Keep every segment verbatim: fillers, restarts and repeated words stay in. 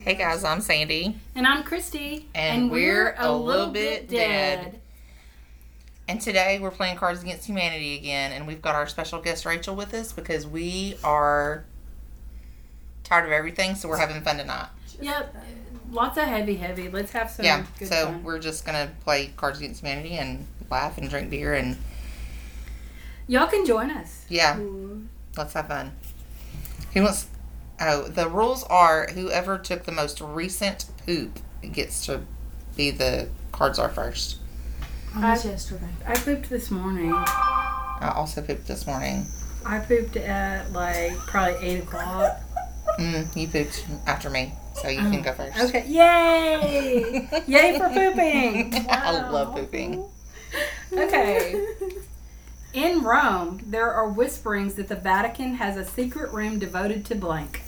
Hey guys, I'm Sandy. And I'm Christy. And, and we're, we're a, a little, little bit dead. dead. And today we're playing Cards Against Humanity again. And we've got our special guest Rachel with us because we are tired of everything. So we're having fun tonight. Yep. Lots of heavy, heavy. Let's have some yeah, good so fun. We're just going to play Cards Against Humanity and laugh and drink beer. And y'all can join us. Yeah. Ooh. Let's have fun. Who wants... Oh, the rules are whoever took the most recent poop gets to be the cards are first. I was yesterday. I pooped this morning. I also pooped this morning. I pooped at like probably eight o'clock. Mm, you pooped after me, so you can go first. Okay, yay! Yay for pooping! Wow. I love pooping. Okay. In Rome, there are whisperings that the Vatican has a secret room devoted to blank.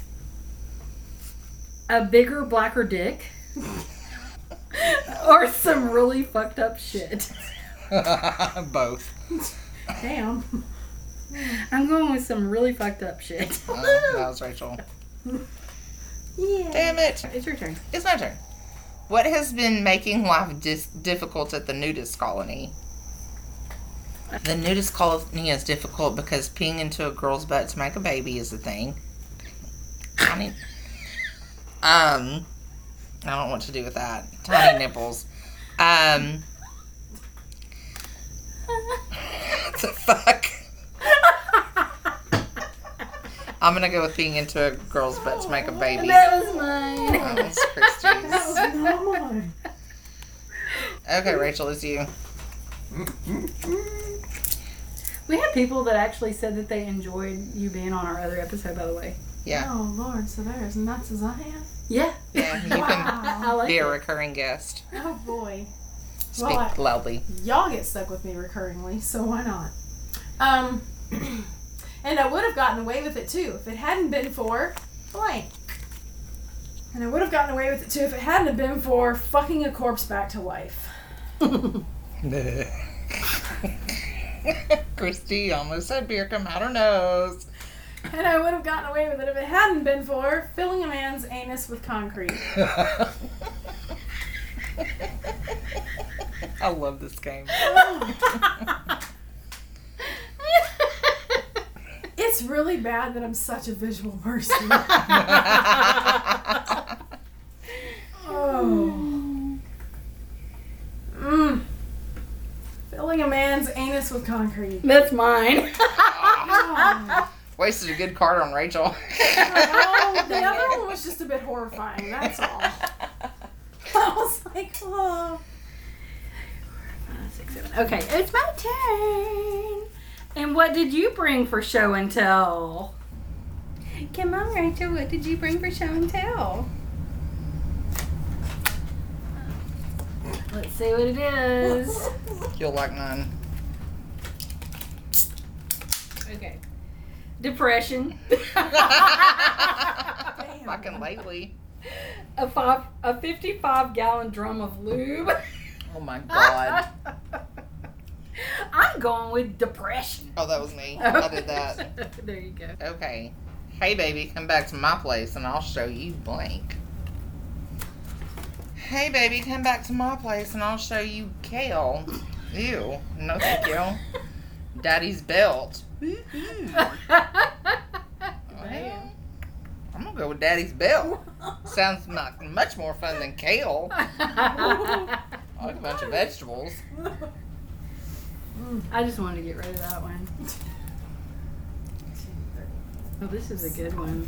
A bigger, blacker dick. Or some really fucked up shit. Both. Damn. I'm going with some really fucked up shit. Uh, that was Rachel. Yeah. Damn it. It's your turn. It's my turn. What has been making life dis- difficult at the nudist colony? The nudist colony is difficult because peeing into a girl's butt to make a baby is a thing. Tiny, um, I don't know what to do with that. Tiny nipples. Um, what the fuck? I'm gonna go with peeing into a girl's butt to make a baby. That was mine. That was Christy's. That was not mine. Okay, Rachel, it's you. We had people that actually said that they enjoyed you being on our other episode, by the way. Yeah. Oh, Lord, so they're as nuts as I am? Yeah. Yeah, you Wow. can I like be a it. recurring guest. Oh, boy. Speak Well, I- loudly. Y'all get stuck with me recurringly, so why not? Um, and I would have gotten away with it, too, if it hadn't been for blank. And I would have gotten away with it, too, if it hadn't have been for fucking a corpse back to life. Christy almost had beer come out her nose. And I would have gotten away with it if it hadn't been for filling a man's anus with concrete. I love this game. It's really bad that I'm such a visual person. Oh. Mm. Filling a man's anus with concrete. That's mine. Oh. Wasted a good card on Rachel. Oh, the other one was just a bit horrifying, that's all. I was like, oh. Six, seven. Okay, it's my turn. And what did you bring for show and tell? Come on, Rachel. What did you bring for show and tell? Let's see what it is. You'll like mine. Okay. Depression. Fucking lately. A five, a fifty-five gallon drum of lube. Oh my god. I'm going with depression. Oh, that was me. I did that. There you go. Okay. Hey, baby, come back to my place and I'll show you blank. Hey, baby, come back to my place and I'll show you kale. Ew. No, thank you. Daddy's belt. Well, I'm gonna go with Daddy's belt. Sounds like much more fun than kale. I like a bunch of vegetables. I just wanted to get rid of that one. Oh, this is a good one.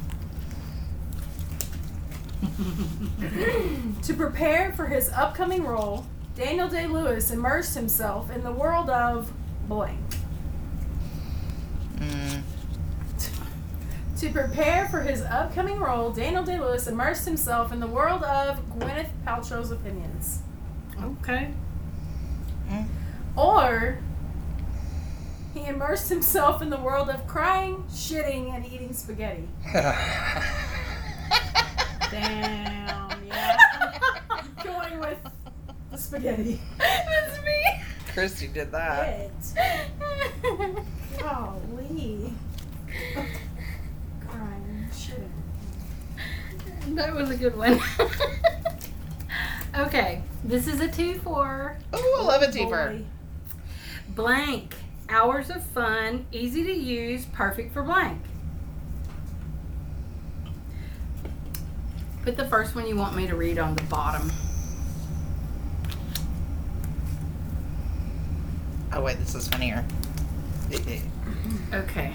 To prepare for his upcoming role, Daniel Day-Lewis immersed himself in the world of blank. Mm. To prepare for his upcoming role, Daniel Day-Lewis immersed himself in the world of Gwyneth Paltrow's opinions. Okay. Mm. Or he immersed himself in the world of crying, shitting, and eating spaghetti. Damn, yeah. Going with the spaghetti. That's me. Christy did that. It. Golly. Crying, shitting. That was a good one. Okay, this is a two for Oh, I love a twofer. Boy. blank. Hours of fun, easy to use, perfect for blank. Put the first one you want me to read on the bottom. Oh wait, this is funnier. Okay.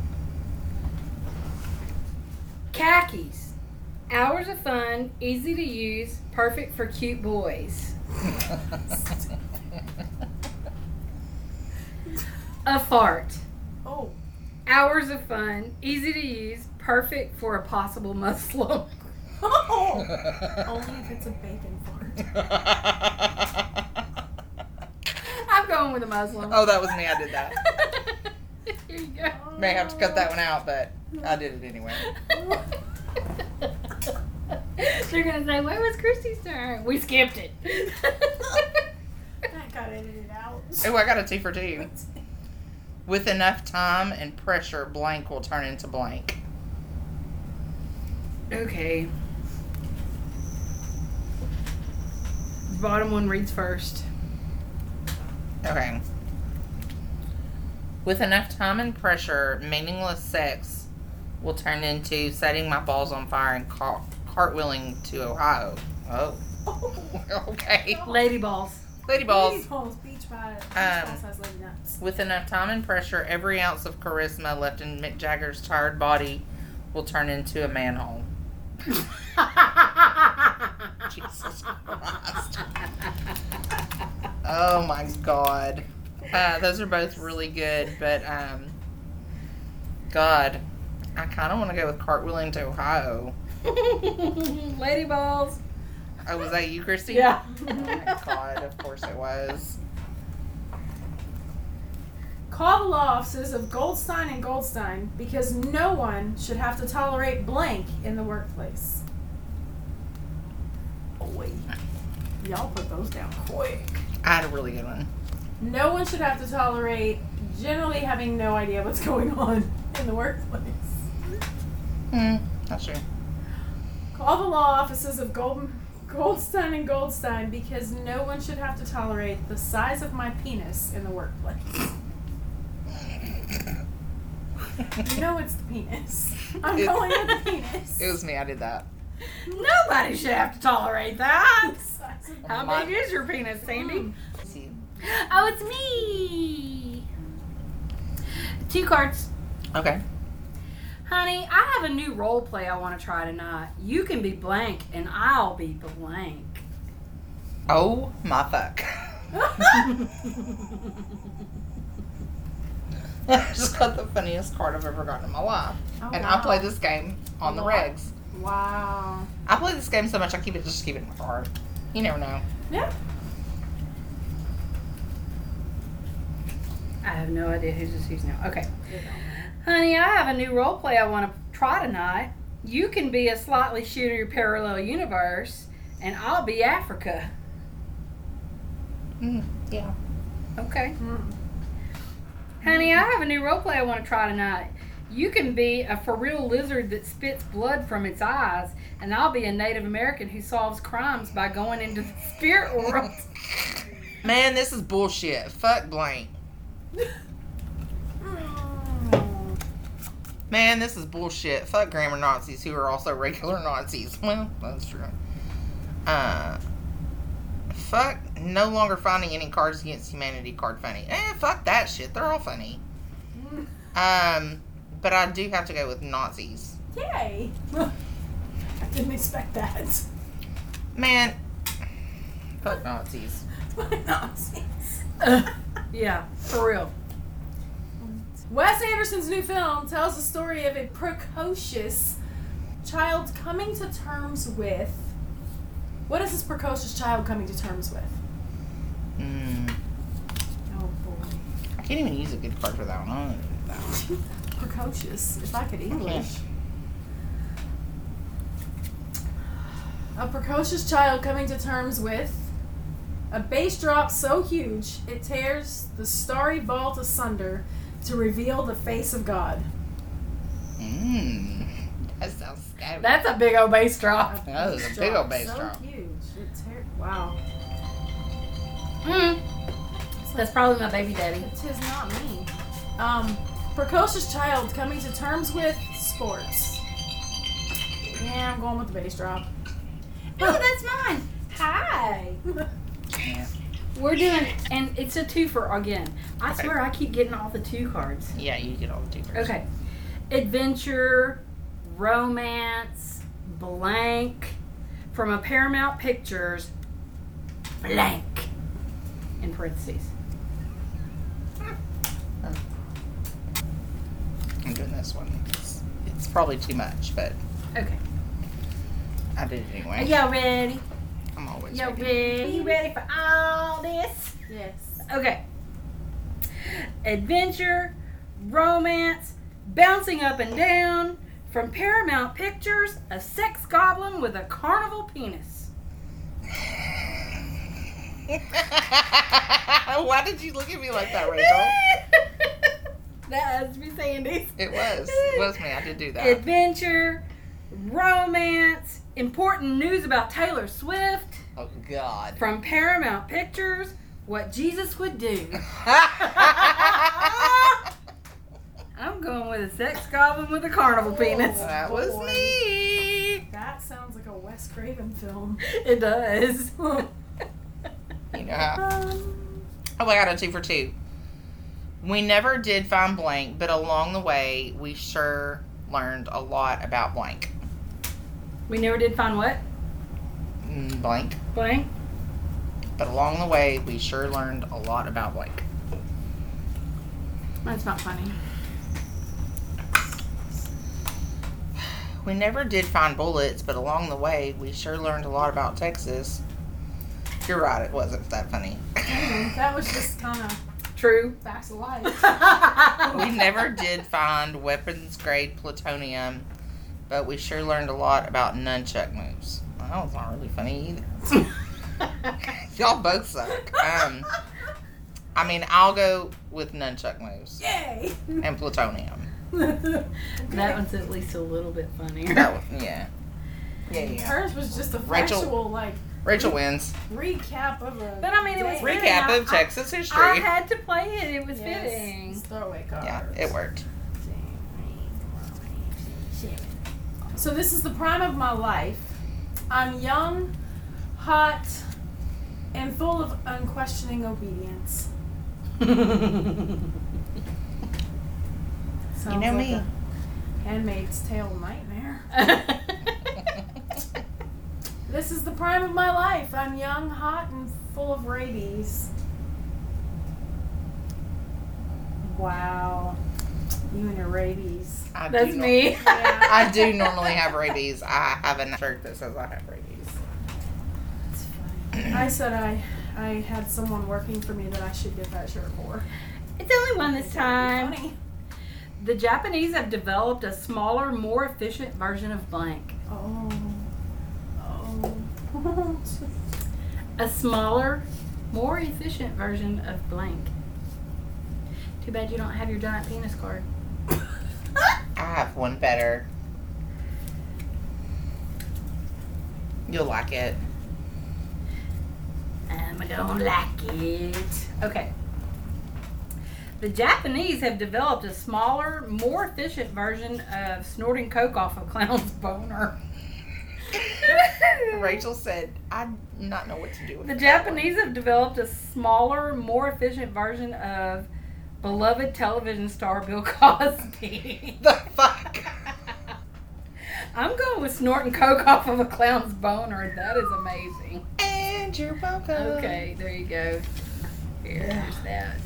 Khakis. Hours of fun, easy to use, perfect for cute boys. A fart. Oh. Hours of fun, easy to use, perfect for a possible Muslim. Oh. Only if it's a bacon fart. I'm going with a Muslim. Oh, that was me. I did that. Here you go. May have to cut that one out, but I did it anyway. They're gonna say, "Where was Christy's turn?" We skipped it. That got edited out. Oh, I got a two for two. With enough time and pressure, blank will turn into blank. Okay. The bottom one reads first. Okay. With enough time and pressure, meaningless sex will turn into setting my balls on fire and car- cartwheeling to Ohio. Oh. Okay. Lady balls. Lady balls. Lady balls. Beach by beach Um, balls has lady nuts. With enough time and pressure, every ounce of charisma left in Mick Jagger's tired body will turn into a manhole. Jesus Christ. Oh my God. Uh, those are both really good, but um, God, I kind of want to go with cartwheeling to Ohio. Lady balls. Oh, was that you, Christy? Yeah. Oh my God, of course it was. Call the law offices of Goldstein and Goldstein because no one should have to tolerate blank in the workplace. Boy. Y'all put those down quick. I had a really good one. No one should have to tolerate generally having no idea what's going on in the workplace. Hmm, that's true. Call the law offices of Gold, Goldstein and Goldstein because no one should have to tolerate the size of my penis in the workplace. You know it's the penis. I'm It- going with the penis. It was me, I did that. Nobody should have to tolerate that. The size of How My- big is your penis, Sandy? Mm. See. Oh, it's me. Two cards. Okay. Honey, I have a new role play I want to try tonight. You can be blank and I'll be blank. Oh my fuck. I just got the funniest card I've ever gotten in my life. Oh, and wow. I play this game on the A lot? regs. Wow. I play this game so much I keep it just keep it in my card. You never know. Yeah. I have no idea who's this who's now. Okay. Honey, I have a new role play I want to try tonight. You can be a slightly shooter parallel universe and I'll be Africa. Mm, yeah. Okay. Mm. Honey, I have a new role play I want to try tonight. You can be a for real lizard that spits blood from its eyes, and I'll be a Native American who solves crimes by going into the spirit world. Man, this is bullshit. Fuck blank. Mm. Man, this is bullshit. Fuck grammar Nazis who are also regular Nazis. Well, that's true. Uh, fuck no longer finding any Cards Against Humanity card funny. Eh, fuck that shit. They're all funny. Um, but I do have to go with Nazis. Yay. I didn't expect that. Man, fuck Nazis. Nazis. Yeah, for real. Wes Anderson's new film tells the story of a precocious child coming to terms with. What is this precocious child coming to terms with? Mm, Oh boy. I can't even use a good card for that one. I don't know that one. Precocious, if I could English. A precocious child coming to terms with a bass drop so huge it tears the starry vault asunder to reveal the face of God. Mmm. That sounds gotta be. That's a big old bass drop. That was a big old bass so drop. huge. It's her- wow. Mm. That's probably my baby daddy. It is not me. Um, precocious child coming to terms with sports. Yeah, I'm going with the bass drop. Oh, that's mine. Hi. Yeah. We're doing, and it's a twofer again. I Okay. swear I keep getting all the two cards. Yeah, you get all the two first. Okay. Adventure, romance, blank, from a Paramount Pictures, blank, in parentheses. I'm doing this one. It's, it's probably too much, but Okay. I did it Are anyway. y'all ready? I'm always Y'all ready. ready? You ready for all this? Yes. Okay. Adventure, romance, bouncing up and down, from Paramount Pictures, a sex goblin with a carnival penis. Why did you look at me like that, Rachel? That has to be Sandy's. It was. It was me. I did do that. Adventure, romance, important news about Taylor Swift, Oh, God. from Paramount Pictures, what Jesus would do. I'm going with a sex goblin with a carnival penis. That was Boy. me. That sounds like a Wes Craven film. It does. You know how. Um, Oh, I got a two for two. We never did find blank, but along the way, we sure learned a lot about blank. We never did find what? Mm, Blank. Blank? But along the way, we sure learned a lot about blank. That's not funny. We never did find bullets, but along the way, we sure learned a lot about Texas. You're right, it wasn't that funny. that was just kind of True. facts of life. We never did find weapons grade plutonium, but we sure learned a lot about nunchuck moves. Well, that was not really funny either. Y'all both suck. Um, I mean, I'll go with nunchuck moves Yay! and plutonium. That one's at least a little bit funnier. That was, yeah. Yeah, yeah. Hers was just a Rachel- factual, like, Rachel wins. recap of a. But I mean, it was day. fitting. Recap of I- Texas history. I had to play it. It was Yes, fitting. it's throwaway cards. Yeah, it worked. So this is the prime of my life. I'm young, hot, and full of unquestioning obedience. Sounds You know like me. a Handmaid's Tale nightmare. This is the prime of my life. I'm young, hot, and full of rabies. Wow. You and your rabies. I That's do me. Yeah. I do normally have rabies. I have a shirt that says I have rabies. It's funny. I said I I had someone working for me that I should get that shirt for. It's only one this time. Funny. The Japanese have developed a smaller, more efficient version of blank. Oh. Oh. A smaller, more efficient version of blank. Too bad you don't have your giant penis card. I have one better. You'll like it. I'm gonna like it. Okay. The Japanese have developed a smaller, more efficient version of snorting coke off a clown's boner. Rachel said, I do not know what to do with The that Japanese have developed a smaller, more efficient version of beloved television star Bill Cosby. one. The fuck? I'm going with snorting coke off of a clown's boner. That is amazing. And you're welcome. Okay, there you go. Here's that.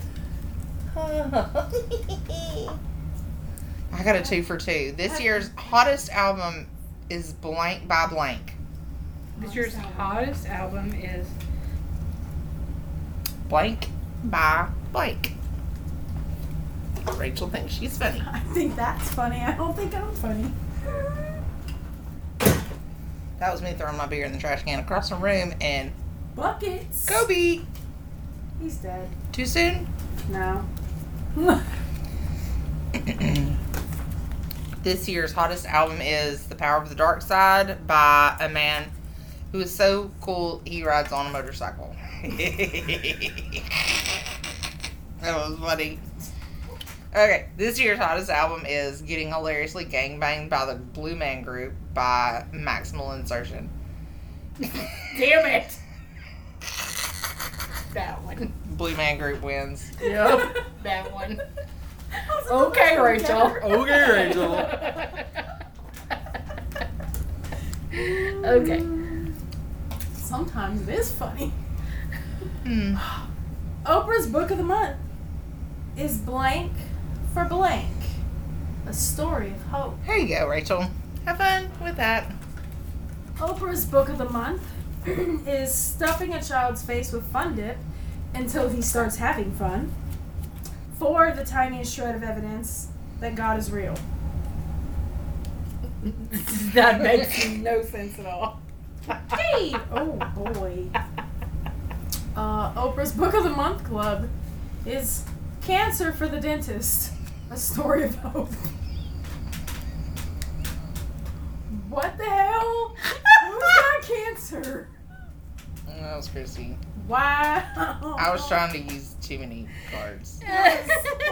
I got a two for two. This year's hottest album is Blank by Blank. This year's hottest album is Blank by Blank. Rachel thinks she's funny. I think that's funny. I don't think I'm funny. That was me throwing my beer in the trash can across the room and Buckets. Kobe. He's dead. Too soon? No. This year's hottest album is The Power of the Dark Side by a man who is so cool he rides on a motorcycle. That was funny. Okay, this year's hottest album is Getting Hilariously Gangbanged by the Blue Man Group by Maximal Insertion. Damn it. That one. Blue Man Group wins. Yep. That one. Okay, Rachel. Okay, Rachel. Okay. Sometimes it is funny. Hmm. Oprah's book of the month is Blank for Blank, a story of hope. There you go, Rachel. Have fun with that. Oprah's book of the month is Stuffing a Child's Face with Fun Dip until he starts having fun, for the tiniest shred of evidence that God is real. That makes no sense at all. Hey! Oh boy. Uh, Oprah's Book of the Month Club is Cancer for the Dentist, a story of hope. What the hell? Who's got cancer? That was Chrissy. Wow. I was trying to use too many cards. Yeah.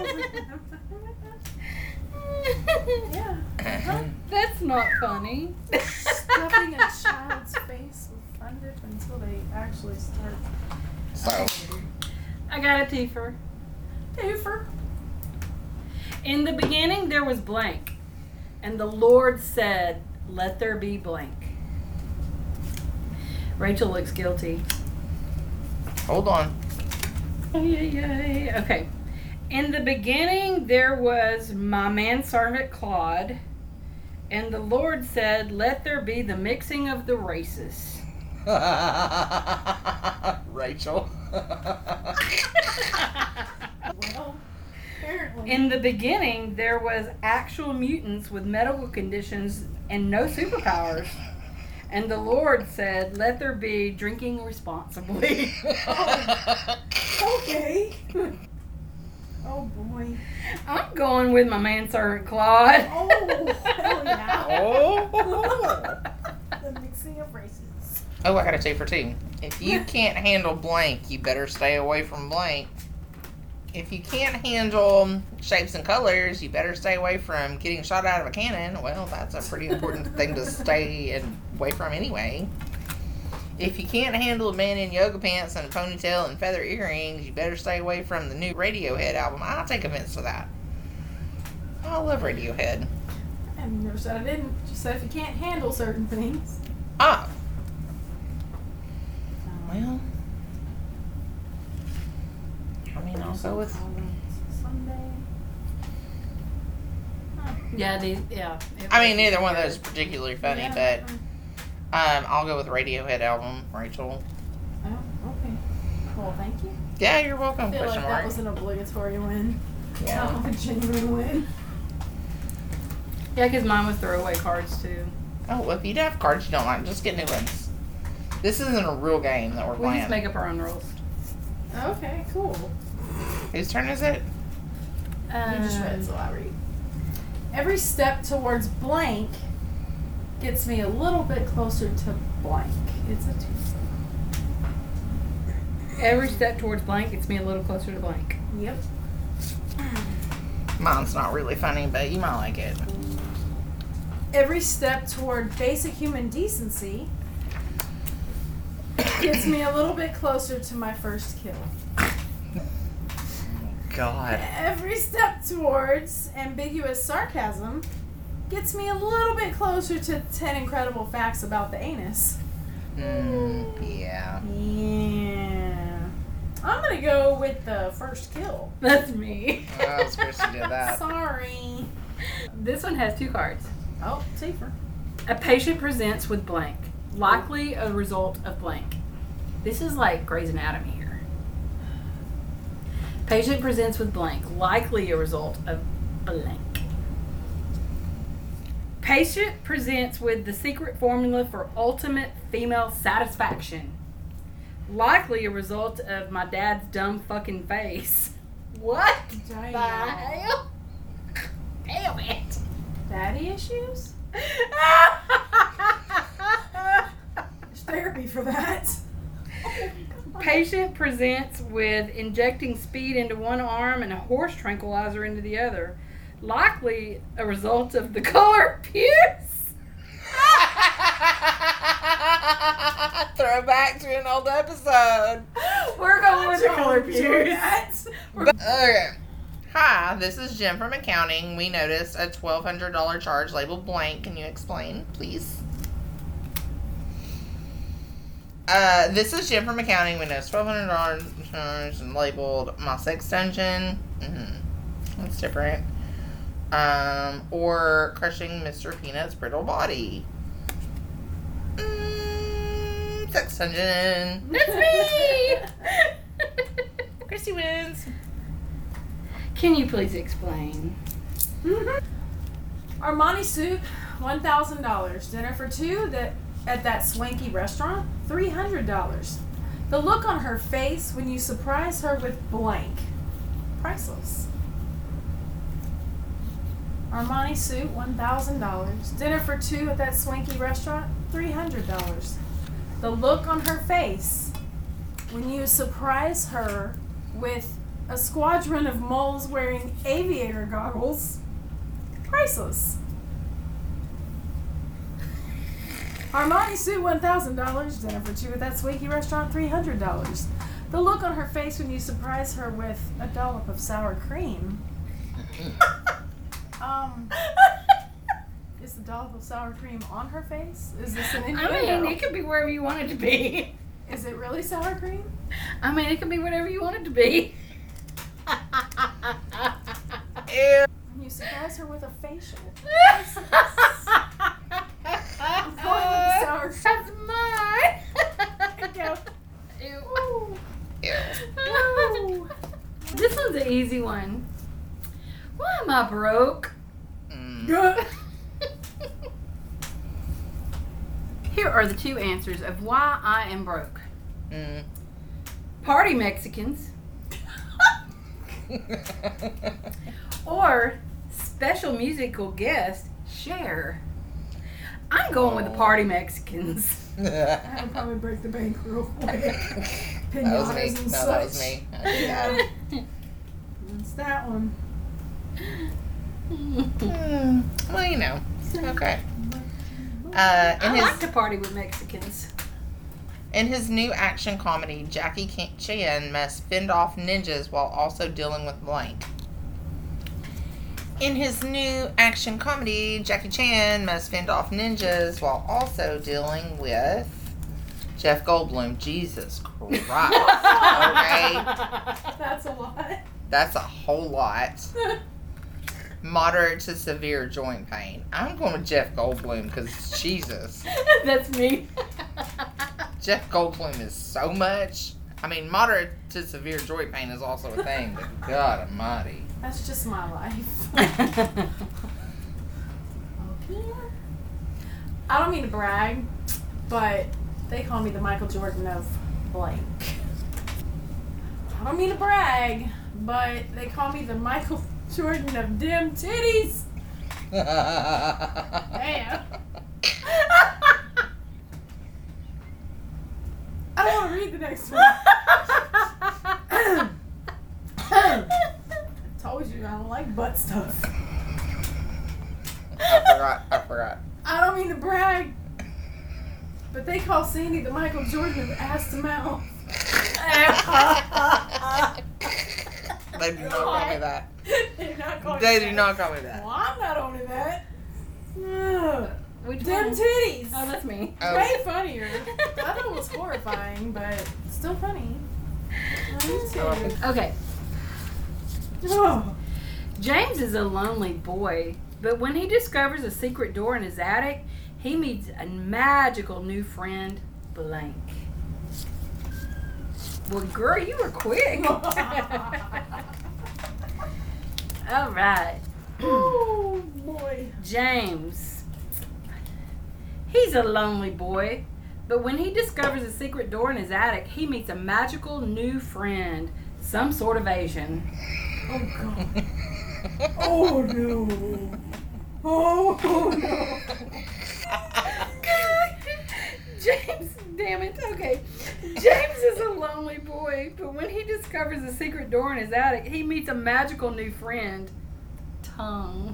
That's not funny. Stuffing a child's face with fun dip until they actually start. So, I got a twofer. Twofer. In the beginning there was blank, and the Lord said, "Let there be blank." Rachel looks guilty. hold on. Ay, ay, ay. Okay. In the beginning there was my manservant Claude, and the Lord said, "Let there be the mixing of the races." Rachel. Well, apparently. In the beginning, there was actual mutants with medical conditions and no superpowers. And the Lord said, "Let there be drinking responsibly." Okay. Oh boy. I'm going with my manservant Claude. Oh, hell yeah. Oh. The mixing of races. Oh, I got a two for two. If you can't handle blank, you better stay away from blank. If you can't handle shapes and colors, you better stay away from getting shot out of a cannon. Well, that's a pretty important thing to stay away from anyway. If you can't handle a man in yoga pants and a ponytail and feather earrings, you better stay away from the new Radiohead album. I'll take offense to that. I love Radiohead. I never said I didn't. Just said if you can't handle certain things. Ah. Well, I mean, I'll go with... Sunday. Yeah, these, yeah. it I mean, was neither one of those is weird. particularly funny, Yeah. but um, I'll go with Radiohead album, Rachel. Oh, okay. Cool, thank you. Yeah, you're welcome. I feel Question like mark. that was an obligatory win. Yeah. Not like a genuine win. Yeah, because mine was throwaway cards too. Oh, well, if you have cards you don't like, just get new ones. This isn't a real game that we're We playing. just make up our own rules. Okay, cool. Whose turn is it? Um, You just read, so I read. Every step towards blank gets me a little bit closer to blank. It's a two. Every step towards blank gets me a little closer to blank. Yep. Mine's not really funny, but you might like it. Every step toward basic human decency gets me a little bit closer to my first kill. God. Every step towards ambiguous sarcasm gets me a little bit closer to ten incredible facts about the anus. Mm, yeah. Yeah. I'm gonna go with the first kill. That's me. Oh, I was supposed to do that. Sorry. This one has two cards. Oh, safer. A patient presents with blank, likely a result of blank. This is like Grey's Anatomy here. Patient presents with blank, likely a result of blank. Patient presents with the secret formula for ultimate female satisfaction, likely a result of my dad's dumb fucking face. What the Damn. hell? Damn it. Daddy issues? There's therapy for that. Patient presents with injecting speed into one arm and a horse tranquilizer into the other. Likely a result of the color puce. Throwback to an old episode. We're going with the color Don't puce. do that. But, okay. Hi, this is Jim from accounting. We noticed a twelve hundred dollars charge labeled blank. Can you explain, please? Uh, this is Jim from accounting. We noticed twelve hundred dollars charge and labeled my sex dungeon. Mm-hmm. That's different. Um, or crushing Mister Peanut's brittle body. Mm, sex dungeon. That's me. Chrissy wins. Can you please explain? Mm-hmm. Armani suit, one thousand dollars. Dinner for two that at that swanky restaurant, three hundred dollars. The look on her face when you surprise her with blank. Priceless. Armani suit, one thousand dollars. Dinner for two at that swanky restaurant, three hundred dollars. The look on her face when you surprise her with a squadron of moles wearing aviator goggles. Priceless. Armani suit, one thousand dollars. Dinner for two at that swanky restaurant, three hundred dollars. The look on her face when you surprise her with a dollop of sour cream. um, is the dollop of sour cream on her face? Is this an I innuendo? mean, it could be wherever you want it to be. Is it really sour cream? I mean, it could be whatever you want it to be. Ew. When you surprise her with a facial. I'm going with the sour cream. That's mine. Go. Ew. Ew. Ooh. This one's an easy one. Why am I broke? Mm. Here are the two answers of why I am broke. Mm. Party Mexicans or special musical guest Cher. I'm going with the Party Mexicans. I would probably break the bank real quick. That was me. Pinatas and No, that was such. me. Yeah. It's that one. Hmm. Well, you know. Okay. Uh, in I his like to party with Mexicans. in his new action comedy, Jackie Ca- Chan must fend off ninjas while also dealing with blank. In his new action comedy, Jackie Chan must fend off ninjas while also dealing with Jeff Goldblum. Jesus Christ. Okay. That's a lot. That's a whole lot. Moderate to severe joint pain. I'm going with Jeff Goldblum because Jesus. That's me. Jeff Goldblum is so much. I mean, moderate to severe joint pain is also a thing, but God almighty. That's just my life. I don't mean to brag, but they call me the Michael Jordan of blank. I don't mean to brag, but they call me the Michael Jordan of dim titties. Damn. I don't want to read the next one. Told you I don't like butt stuff. I forgot. I forgot. I don't mean to brag, but they call Sandy the Michael Jordan of ass to mouth. They do not call me that. They do not call They you do that. not call me that. Well, I'm not owning that. Ugh. Which Dim one? titties. Oh, that's me. Oh. Way funnier. I thought it was horrifying, but still funny. Me too. Okay. Oh. James is a lonely boy, but when he discovers a secret door in his attic, he meets a magical new friend, Blank. Well, girl, you were quick. All right. Oh boy. James. He's a lonely boy, but when he discovers a secret door in his attic, he meets a magical new friend, some sort of Asian. Oh god. Oh no. Oh, oh no. James, damn it. Okay. James is a lonely boy, but when he discovers a secret door in his attic, he meets a magical new friend. Tongue.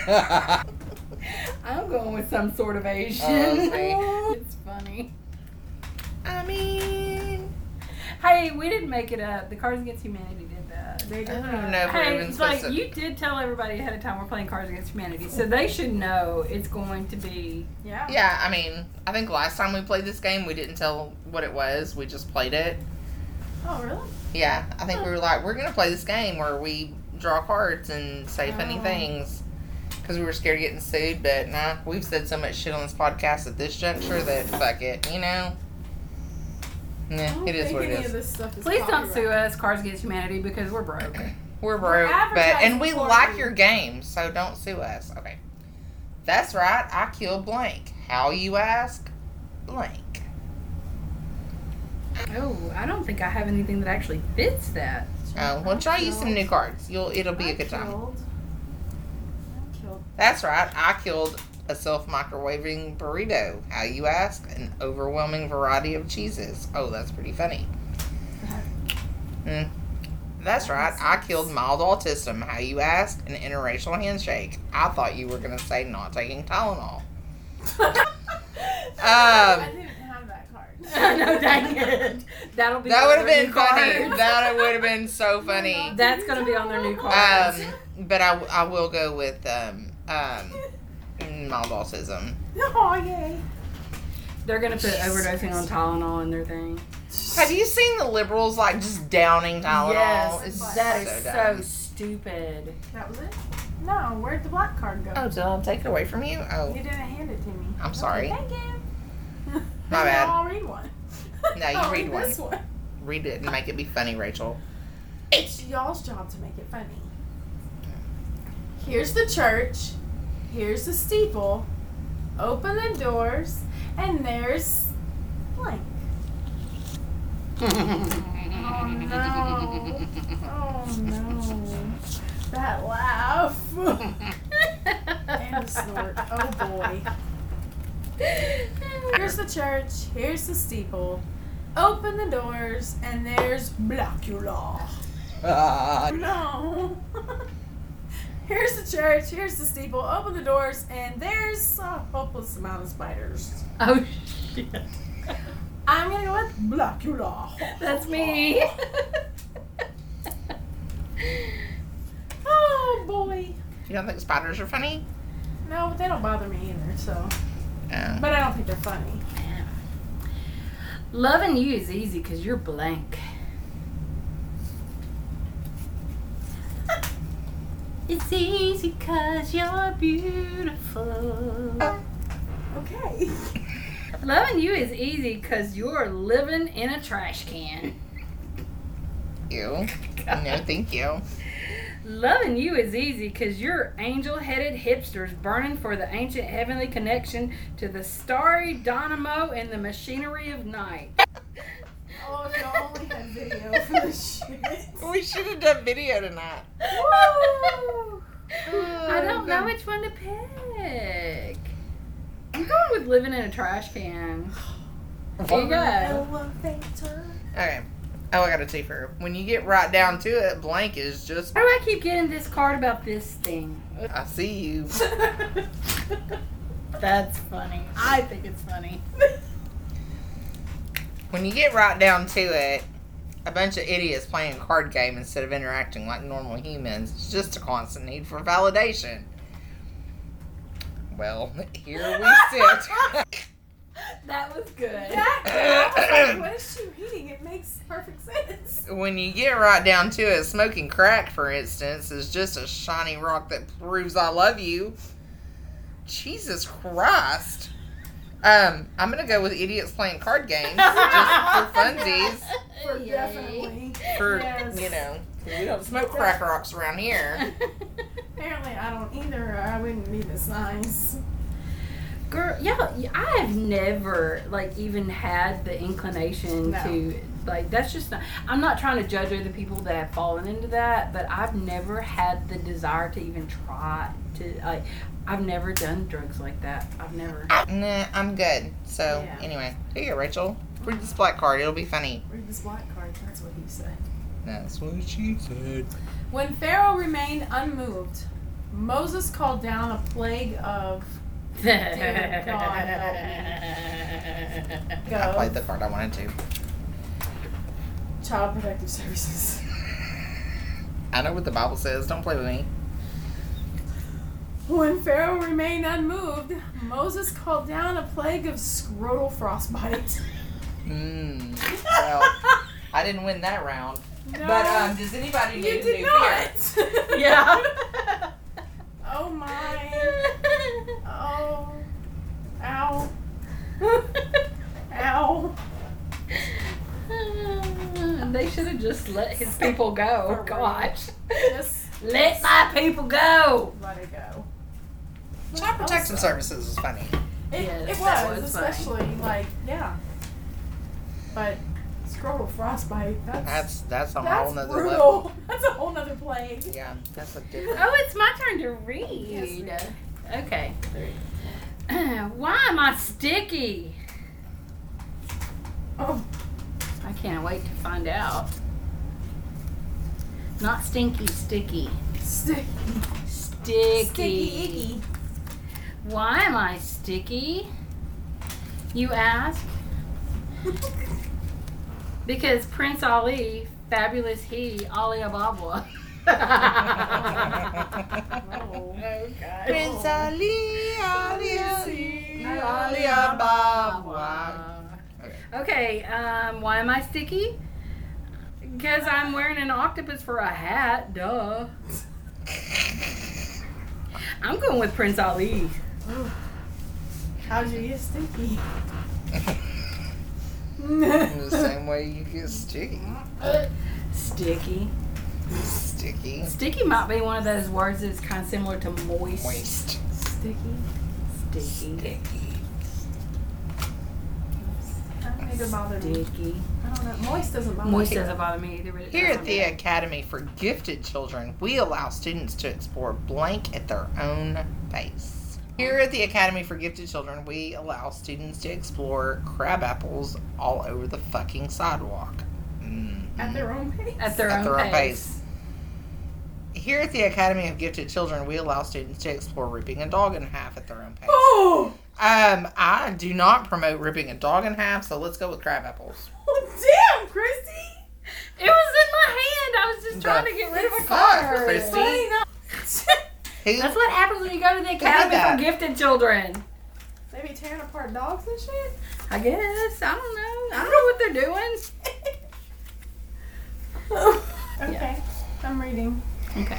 I'm going with some sort of Asian. Oh, It's funny. I mean, Hey, we didn't make it up. The Cards Against Humanity did that. They I did don't even that. know if we're Hey, even it's supposed like to. you did tell everybody ahead of time we're playing Cards Against Humanity, so they should know it's going to be. Yeah. Yeah, I mean, I think last time we played this game, we didn't tell what it was. We just played it. Oh, really? Yeah, I think we were like, we're going to play this game where we draw cards and say funny Oh. things. Because we were scared of getting sued, but nah, we've said so much shit on this podcast at this juncture that fuck it, you know? I Yeah, don't it is think what it any is. of this stuff is Please don't copyright. sue us, Cards Against Humanity, because we're broke. We're broke, but and we advertising for like you. your game, so don't sue us. Okay. That's right, I killed blank. How, you ask? Blank. Oh, I don't think I have anything that actually fits that. Oh, well, try use some new cards. You'll it'll be I a good time. killed- I killed. That's right, I killed a self-microwaving burrito. How, you ask? An overwhelming variety of cheeses. Oh, that's pretty funny. Mm. That's right, I killed mild autism. How, you ask? An interracial handshake. I thought you were going to say not taking Tylenol. I Um, didn't have that card. No, dang it. That'll be That on would have their been new funny. cards. That would have been so funny. That's going to be on their new cards. Um, but I, I will go with um, um, mild autism. Oh, yay. They're going to put overdosing on Tylenol in their thing. Have you seen the liberals like just downing Tylenol? Yes, It's that so is so dumb. stupid. That was it? No, where'd the black card go? Oh, did I take it away from you? Oh, You didn't hand it to me. I'm sorry. Okay, thank you. My bad. I'll read one. No, you I'll read one. This one. read it and make it be funny, Rachel. It's y'all's job to make it funny. Here's the church. Here's the steeple. Open the doors, and there's blank. Oh no! Oh no! That laugh and the snort. Oh boy! Here's the church. Here's the steeple. Open the doors, and there's Blackula. No. Here's the church. Here's the steeple. Open the doors, and there's a hopeless amount of spiders. Oh, shit. I'm gonna go with Blackula. That's me. Oh boy. You don't think spiders are funny? No, but they don't bother me either. So, Oh. but I don't think they're funny. Loving you is easy because you're blank. It's easy because you're beautiful. Okay. Loving you is easy because you're living in a trash can. You? No, thank you. Loving you is easy because you're angel-headed hipsters burning for the ancient heavenly connection to the starry dynamo and the machinery of night. Oh, if y'all only had video for this shit. We should have done video tonight. Woo! I don't know which one to pick. I'm going with living in a trash can. There you go. Elevator. Okay. Oh, I got a twofer. When you get right down to it, blank is just. Why do I keep getting this card about this thing? I see you. That's funny. I think it's funny. When you get right down to it, a bunch of idiots playing a card game instead of interacting like normal humans. It's just a constant need for validation. Well, here we sit. That was good. That, I was like, what is she reading? It makes perfect sense. When you get right down to it, smoking crack, for instance, is just a shiny rock that proves I love you. Jesus Christ. Um, I'm gonna go with idiots playing card games just for funsies. For Yay. definitely. For Yes. you know, 'cause we don't smoke crack rocks around here. Apparently, I don't either. Or I wouldn't be this nice. Girl, yeah, I have never like even had the inclination No. to like. That's just not. I'm not trying to judge other people that have fallen into that, but I've never had the desire to even try to like. I've never done drugs like that. I've never. Nah, I'm good. So, Yeah. anyway, here you go, Rachel. Read this black card. It'll be funny. Read this black card. That's what he said. That's what she said. When Pharaoh remained unmoved, Moses called down a plague of. Dear God, help I Go. played the card I wanted to. Child Protective Services. I know what the Bible says. Don't play with me. When Pharaoh remained unmoved, Moses called down a plague of scrotal frostbite. Mmm. Well, I didn't win that round. No, But um, does anybody you need a did new not. beer? Yeah. Oh my. Oh. Ow. Ow. They should have just let his people go. For Gosh. Just Let my people go. let it go. Child Protective Services is funny. It, Yes, it that was, was funny. especially like, yeah. But scrotal frostbite, that's That's that's a that's whole nother brutal. level. That's a whole nother plague. Yeah, that's a different. Oh, it's my turn to read. Yes, Okay. Why am I sticky? Oh, I can't wait to find out. Not stinky, sticky. sticky. Sticky. Sticky icky. Why am I sticky? You ask? Because Prince Ali, fabulous he, Ali Ababa. Oh. Okay. Prince Ali, Ali, Ali, Ali Ababa. Okay, um, why am I sticky? Because I'm wearing an octopus for a hat, duh. I'm going with Prince Ali. Oh. How'd you get sticky? The same way you get sticky. Sticky. Sticky. Sticky might be one of those words that's kind of similar to moist. Moist. Sticky. Sticky. Sticky. I don't need to bother me. Sticky. I don't know. Moist doesn't bother Moist me. doesn't bother me either. But it Here does at the me. Academy for Gifted Children, we allow students to explore blank at their own pace. Here at the Academy for Gifted Children, we allow students to explore crab apples all over the fucking sidewalk. Mm. At their own pace. At their At own their own pace. pace. Here at the Academy of Gifted Children, we allow students to explore ripping a dog in half at their own pace. Oh! Um, I do not promote ripping a dog in half, so let's go with crab apples. Oh, damn, Christy! It was in my hand. I was just trying The to get rid of a fuck, card. Christy? Funny not- Who? That's what happens when you go to the Academy that? for Gifted Children. They be tearing apart dogs and shit? I guess. I don't know. I don't know what they're doing. Okay. Yeah. I'm reading. Okay.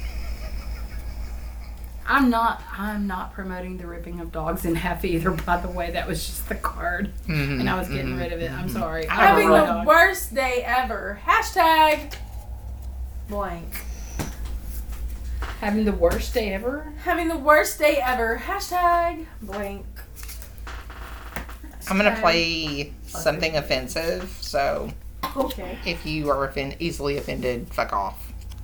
I'm not I'm not promoting the ripping of dogs in half either, by the way. That was just the card. Mhm, And I was getting mhm, rid of it. I'm mhm. sorry. I Having love the my dog. worst day ever. Hashtag blank. Having the worst day ever? Having the worst day ever. Hashtag blank. I'm gonna Hashtag- play something offensive, so Okay. if you are offend- easily offended, fuck off.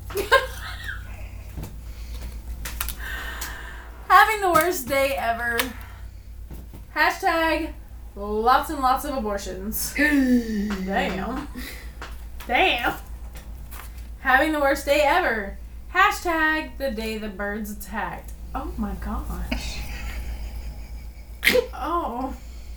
Having the worst day ever. Hashtag lots and lots of abortions. Damn. Damn. Having the worst day ever. Hashtag the day the birds attacked. Oh my gosh. Oh.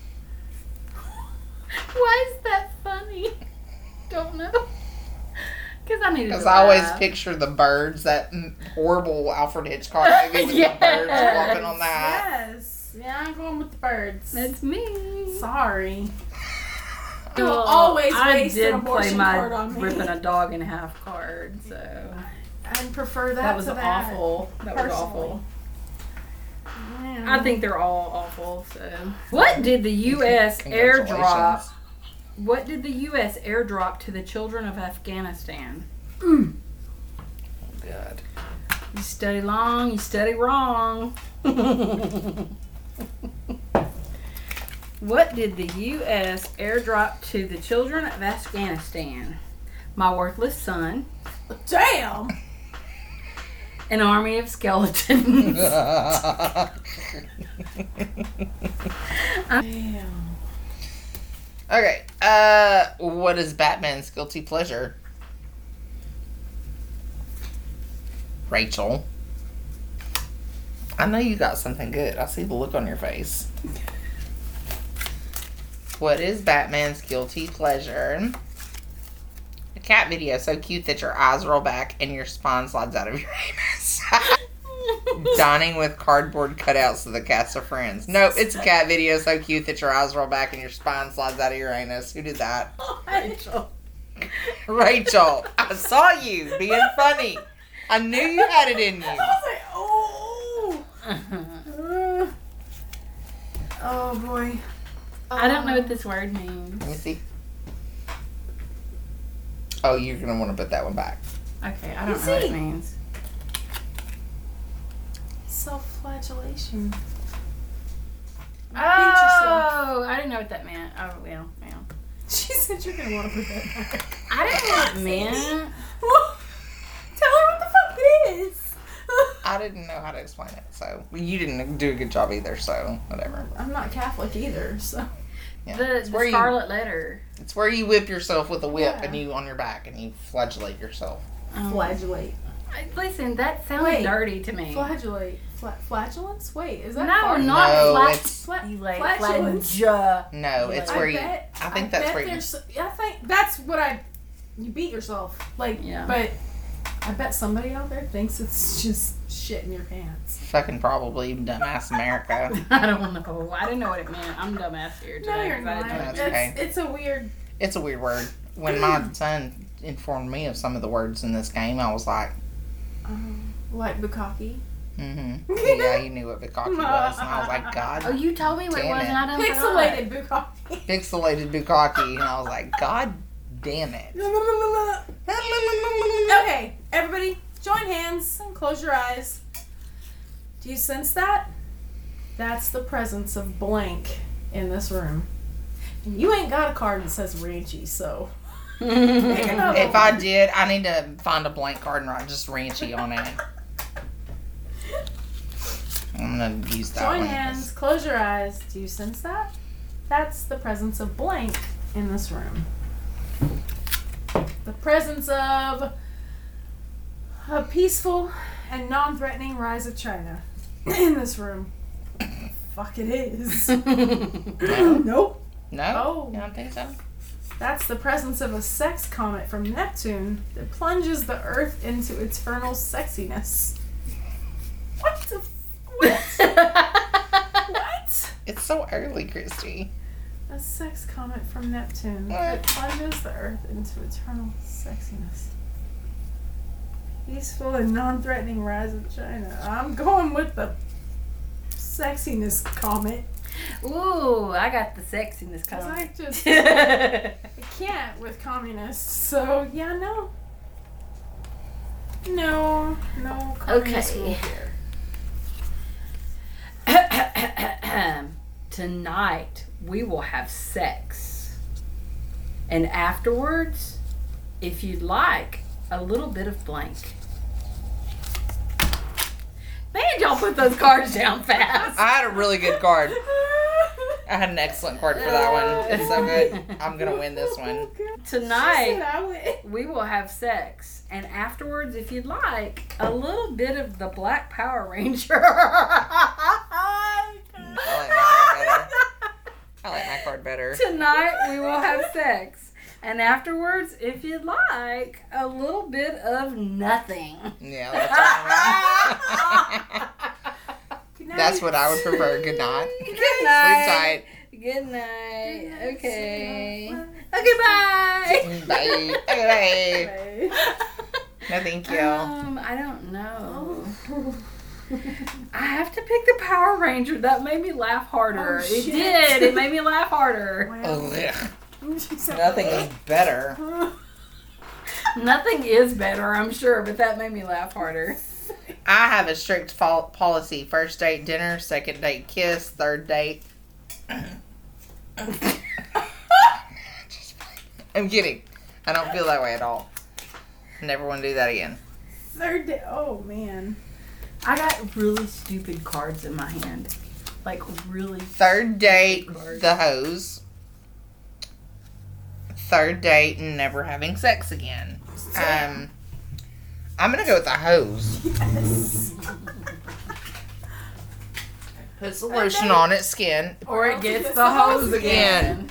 Why is that funny? Don't know. Because I needed Because to I always laugh. picture the birds, that mm, horrible Alfred Hitchcock movie with Yes. the birds walking on that. Yes. Yeah, I'm going with the birds. That's me. Sorry. You will Well, always I waste did an play abortion my card on me. ripping a dog in half card, so I'd prefer that that was to that. awful. That was personally. awful. Yeah. I think they're all awful. So, what did the U S airdrop? Congratulations. What did the U S airdrop to the children of Afghanistan? Oh, God. You study long, you study wrong. What did the U S airdrop to the children of Afghanistan? My worthless son. Damn. An army of skeletons. Damn. Okay. Uh, what is Batman's guilty pleasure? Rachel. I know you got something good. I see the look on your face. What is Batman's guilty pleasure? A cat video so cute that your eyes roll back and your spine slides out of your anus. Dining with cardboard cutouts of the cast of Friends. Nope, it's a cat video so cute that your eyes roll back and your spine slides out of your anus. Who did that? Rachel. Rachel, I saw you being funny. I knew you had it in you. I was like, oh. Uh, oh boy. I don't know what this word means. Let me see. Oh, you're going to want to put that one back. Okay, I don't Let's know what see. it means. Self-flagellation. Oh, Beat yourself. I didn't know what that meant. Oh, well, well. She said you're gonna want to put that back. I didn't know what it meant. Well, tell her what the fuck it is. I didn't know how to explain it, so you didn't do a good job either, so whatever. I'm not Catholic either, so. Yeah. The, it's, the where scarlet letter. you, it's where you whip yourself with a whip Yeah. and you on your back and you flagellate yourself. Um, Flagellate. Listen, that sounded Wait. dirty to me. Flagellate. Fla- flagellants? Wait, is that No, fart? not No, flat. it's- Fla- You like flatulence? flagella. No, it's I where you. bet, I think that's bet where you. there's. I think that's what I. You beat yourself, like. Yeah. But I bet somebody out there thinks it's just shit in your pants. Fucking probably dumbass America. I don't know. I didn't know what it meant. I'm dumbass here today. No, you're 'cause I not. didn't know what it That's meant. okay. It's, it's a weird. It's a weird word. When my son informed me of some of the words in this game, I was like, Um, like bukkake. mm-hmm. Yeah, you knew what Bukaki was. And I was like, God, Oh, you told me what it Damn was, it. and I done Pixelated bukkake. pixelated Bukaki. And I was like, God damn it. Okay, everybody, join hands and close your eyes. Do you sense that? That's the presence of blank in this room. And you ain't got a card that says Ranchy, so. Pick another If one. I did, I need to find a blank card and write just Ranchy on it. I'm going to use that Join one. hands, close your eyes. Do you sense that? That's the presence of blank in this room. The presence of a peaceful and non-threatening rise of China in this room. Fuck it is. No? Nope. No? Oh. You don't think so? That's the presence of a sex comet from Neptune that plunges the Earth into eternal sexiness. What the f- What? What? It's so early, Christy. A sex comet from Neptune What? that plunges the Earth into eternal sexiness. Peaceful and non-threatening rise of China. I'm going with the sexiness comet. Ooh, I got the sexiness Cause coming. I just I can't with communists. So yeah, no, no, no communist Okay. rule here. Tonight we will have sex, and afterwards, if you'd like, a little bit of blank. Man, y'all put those cards down fast. I had a really good card. I had an excellent card for that one. It's so good. I'm going to win this one. Tonight She said I win. we will have sex, and afterwards, if you'd like, a little bit of the Black Power Ranger. I like my card better. Tonight we will have sex, and afterwards, if you'd like, a little bit of nothing. Yeah, that's what Good night. That's what I would prefer. Good night. Good Sleep night. tight. Good night. Good night, Okay. sweetheart. Okay, bye. Bye. Okay, bye. Bye. No, thank you. Um, I don't know. I have to pick the Power Ranger. That made me laugh harder. Oh, it shit. did. It made me laugh harder. Oh, ugh. She said- Nothing is better. Nothing is better, I'm sure, but that made me laugh harder. I have a strict fol- policy. First date dinner, second date kiss, third date I'm kidding. I don't feel that way at all. Never want to do that again. Third day. Oh, man. I got really stupid cards in my hand. Like, really. Third date, Cards. the hose. Third date, never having sex again. Um, I'm gonna go with the hose. Yes. Puts the lotion on its skin. Or it gets Gets the the hose hose again.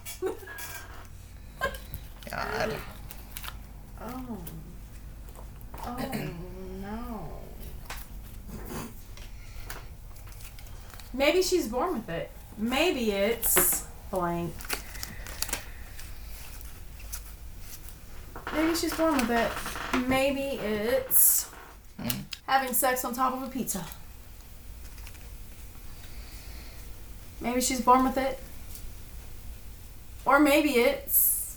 God. Oh. Oh, no. Maybe she's born with it. Maybe it's blank. Maybe she's born with it. Maybe it's Mm. having sex on top of a pizza. Maybe she's born with it. Or maybe it's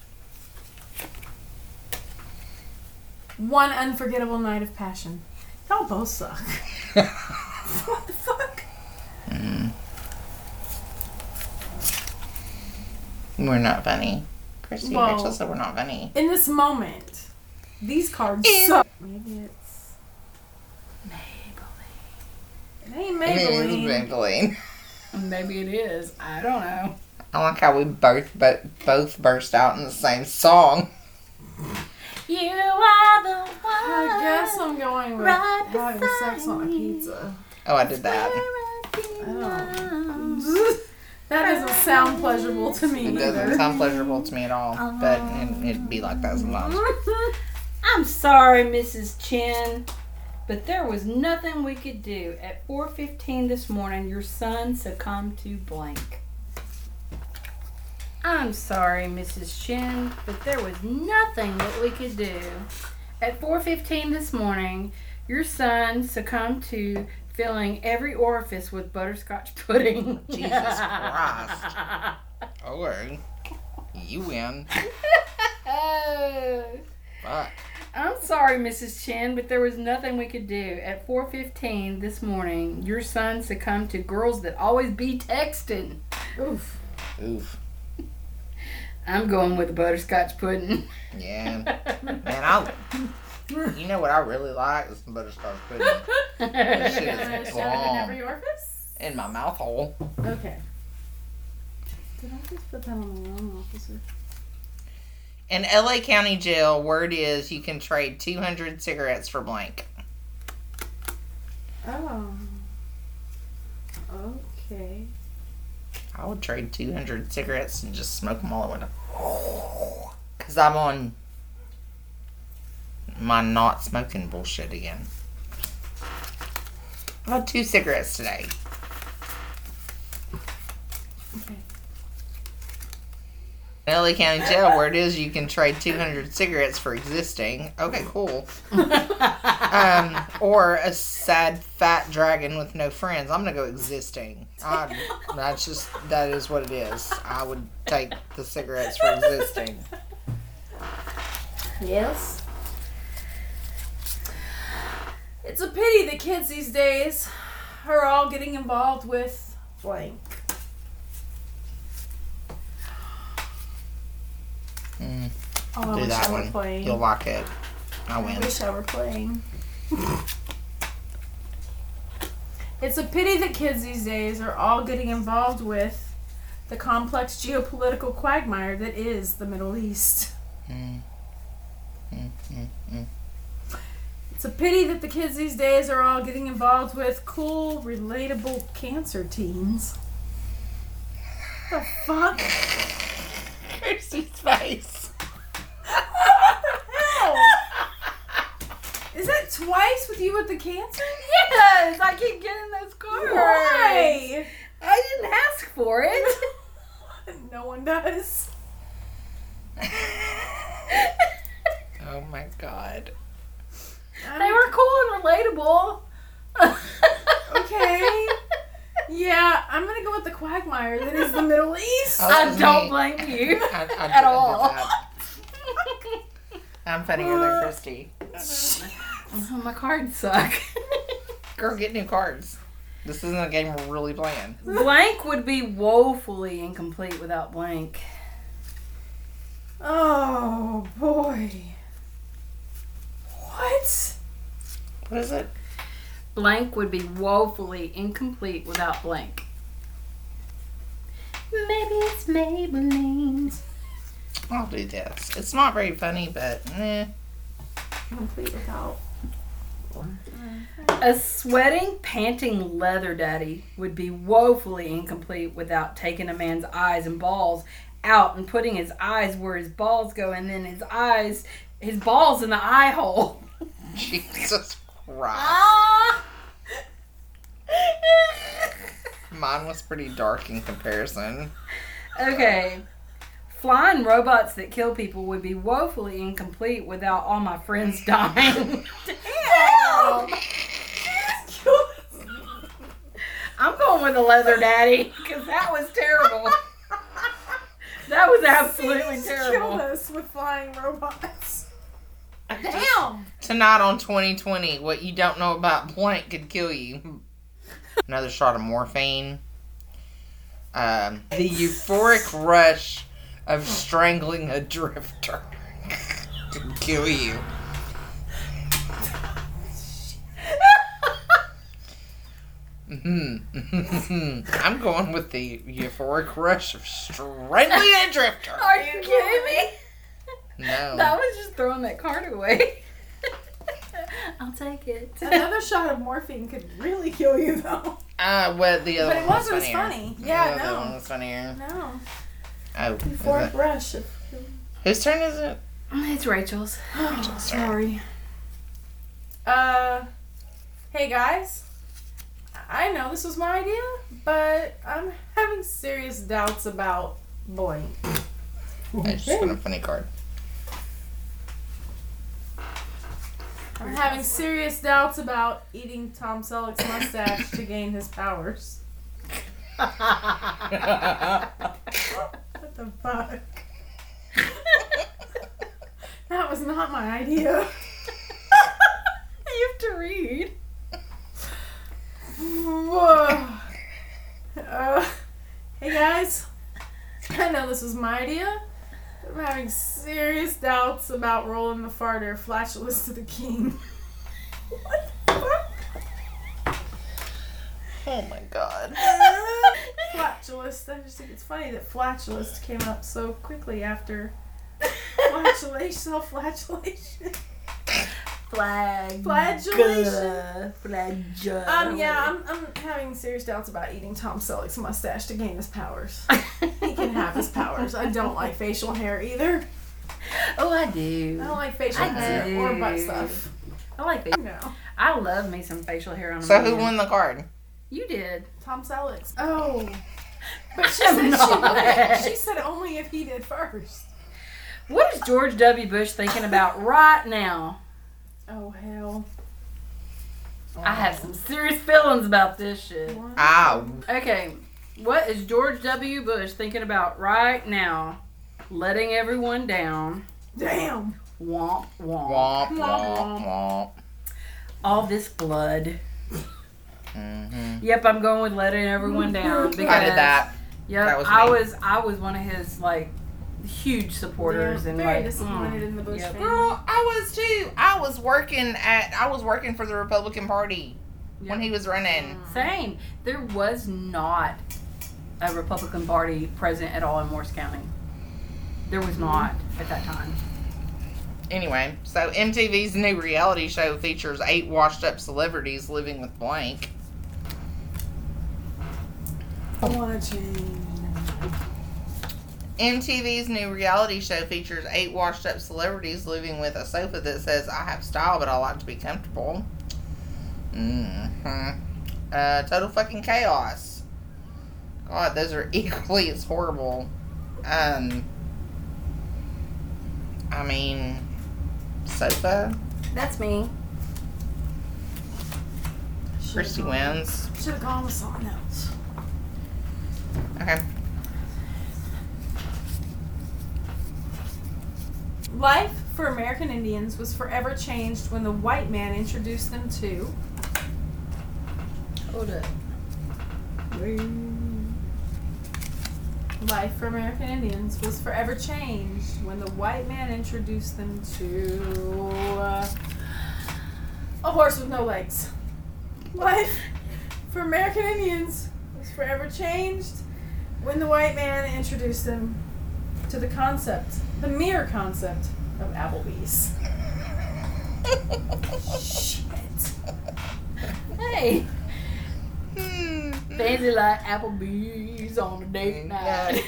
one unforgettable night of passion. Y'all both suck. What the fuck? Mm. We're not funny. Christy Well- Rachel said we're not funny. In this moment, these cards In- suck. Maybe it's Maybelline. it ain't I mean, Maybelline. it's Maybelline. Maybe it is. I don't know. I like how we both but both burst out in the same song. You are the one. I guess I'm going with Right having sex on a beside me. pizza. Oh, I did that. That doesn't sound pleasurable to me It either. doesn't sound pleasurable to me at all, but it, it'd be like that sometimes. I'm sorry, Missus Chin, but there was nothing we could do. At four fifteen this morning, your son succumbed to blank. I'm sorry, Missus Chin, but there was nothing that we could do. At four fifteen this morning, your son succumbed to filling every orifice with butterscotch pudding. Jesus Christ. Okay. You win. Oh. Fuck. I'm sorry, Missus Chin, but there was nothing we could do. At four fifteen this morning, your son succumbed to girls that always be texting. Oof. Oof. I'm going with the butterscotch pudding. Yeah. Man, I. You know what I really like is some butterscotch pudding. That shit Gonna is shove it in every bomb. orifice? In my mouth hole. Okay. Did I just put that on the wrong officer? In L A County Jail, word is you can trade two hundred cigarettes for blank. Oh. Okay. I would trade two hundred cigarettes and just smoke them all at once. Because I'm on my not smoking bullshit again. I had two cigarettes today. Okay. In L A County Jail, where it is you can trade two hundred cigarettes for existing. Okay, cool. Um, or a sad fat dragon with no friends. I'm gonna go existing. I, that's just that is what it is. I would take the cigarettes for existing. Yes. It's a pity the kids these days are all getting involved with blank. Mm, Oh, I do wish that I were one. playing. You'll like it. I I win. wish I were playing. It's a pity that kids these days are all getting involved with the complex geopolitical quagmire that is the Middle East. Mm. Mm, mm, mm. It's a pity that the kids these days are all getting involved with cool, relatable cancer teens. The fuck? Kirsty's face. What the hell? Is that twice with you with the cancer? Yes, I keep getting those cards. Why? I didn't ask for it. No one does. Oh my god. They were cool and relatable. Okay. Yeah, I'm gonna go with the quagmire that is the Middle East. Oh, I that's don't me. blame you I, I, at I all. did that. I'm funnier than Christy. Oh, my cards suck. Girl, get new cards. This isn't a game we're really playing. Blank would be woefully incomplete without blank. Oh boy. What? What is it? Blank would be woefully incomplete without blank. Maybe it's Maybelline. I'll do this. It's not very funny, but eh. Complete without. A sweating, panting leather daddy would be woefully incomplete without taking a man's eyes and balls out and putting his eyes where his balls go, and then his eyes, his balls in the eye hole. Jesus Christ. Ah! Mine was pretty dark in comparison. Okay. Flying robots that kill people would be woefully incomplete without all my friends dying. Damn! I'm going with a leather daddy because that was terrible. That was absolutely He's terrible. killed us with flying robots. Damn! Tonight on twenty twenty, what you don't know about blank could kill you. Another shot of morphine. Um, the euphoric rush of strangling a drifter could kill you. Mm-hmm. I'm going with the euphoric rush of strangling a drifter. Are you kidding me? No. That was just throwing that card away. I'll take it. Another shot of morphine could really kill you, though. Uh, well, the other But it one was wasn't as funnier. funny. The Yeah, other no. one was funnier. No. Oh, is Euphoric it- rush. Of... whose turn is it? It's Rachel's. Oh, sorry. Uh, hey guys. I know this was my idea, but I'm having serious doubts about blank. I just got a funny card. I'm having serious doubts about eating Tom Selleck's mustache to gain his powers. What the fuck? That was not my idea. You have to read. Whoa. Uh, hey guys, I know this was my idea, but I'm having serious doubts about rolling the farter flatulous to the king. What the fuck? Oh my god. Flatulous. I just think it's funny that flatulous came up so quickly after flatulation, self-flagellation. Flag. Flagellation. Flagellation. Um, yeah, I'm, I'm having serious doubts about eating Tom Selleck's mustache to gain his powers. He can have his powers. I don't like facial hair either. Oh, I do. I don't like facial I hair do. or butt stuff. I like facial. No. I love me some facial hair on a So man. who won the card? You did. Tom Selleck's. Oh. But she I'm said, she, not. would. She said only if he did first. What is George W. Bush thinking about right now? Oh, hell. I have some serious feelings about this shit. Ow. Okay, what is George W. Bush thinking about right now? Letting everyone down. Damn. Womp womp. Womp, womp, womp. All this blood. Mm-hmm. Yep, I'm going with letting everyone down because I did that. Yep, That was I me. was I was one of his like huge supporters Yeah, and very like disappointed mm, in the Bush yep. family. Girl, I was too. I was working at. I was working for the Republican Party when Yep. he was running. Same. There was not a Republican Party present at all in Morris County. There was not at that time. Anyway, so M T V's new reality show features eight washed-up celebrities living with blank. Watching. M T V's new reality show features eight washed-up celebrities living with a sofa that says, "I have style, but I like to be comfortable." Mm-hmm. Uh, total fucking chaos. God, those are equally as horrible. Um, I mean, sofa. That's me. Christy wins. Should have gone with someone else. Okay. Life for American Indians was forever changed when the white man introduced them to Hold up. Life for American Indians was forever changed when the white man introduced them to uh, a horse with no legs. Life for American Indians was forever changed when the white man introduced them to the concept, the mere concept of Applebee's. Shit. Hey. Hmm. Fancy like Applebee's on a date night.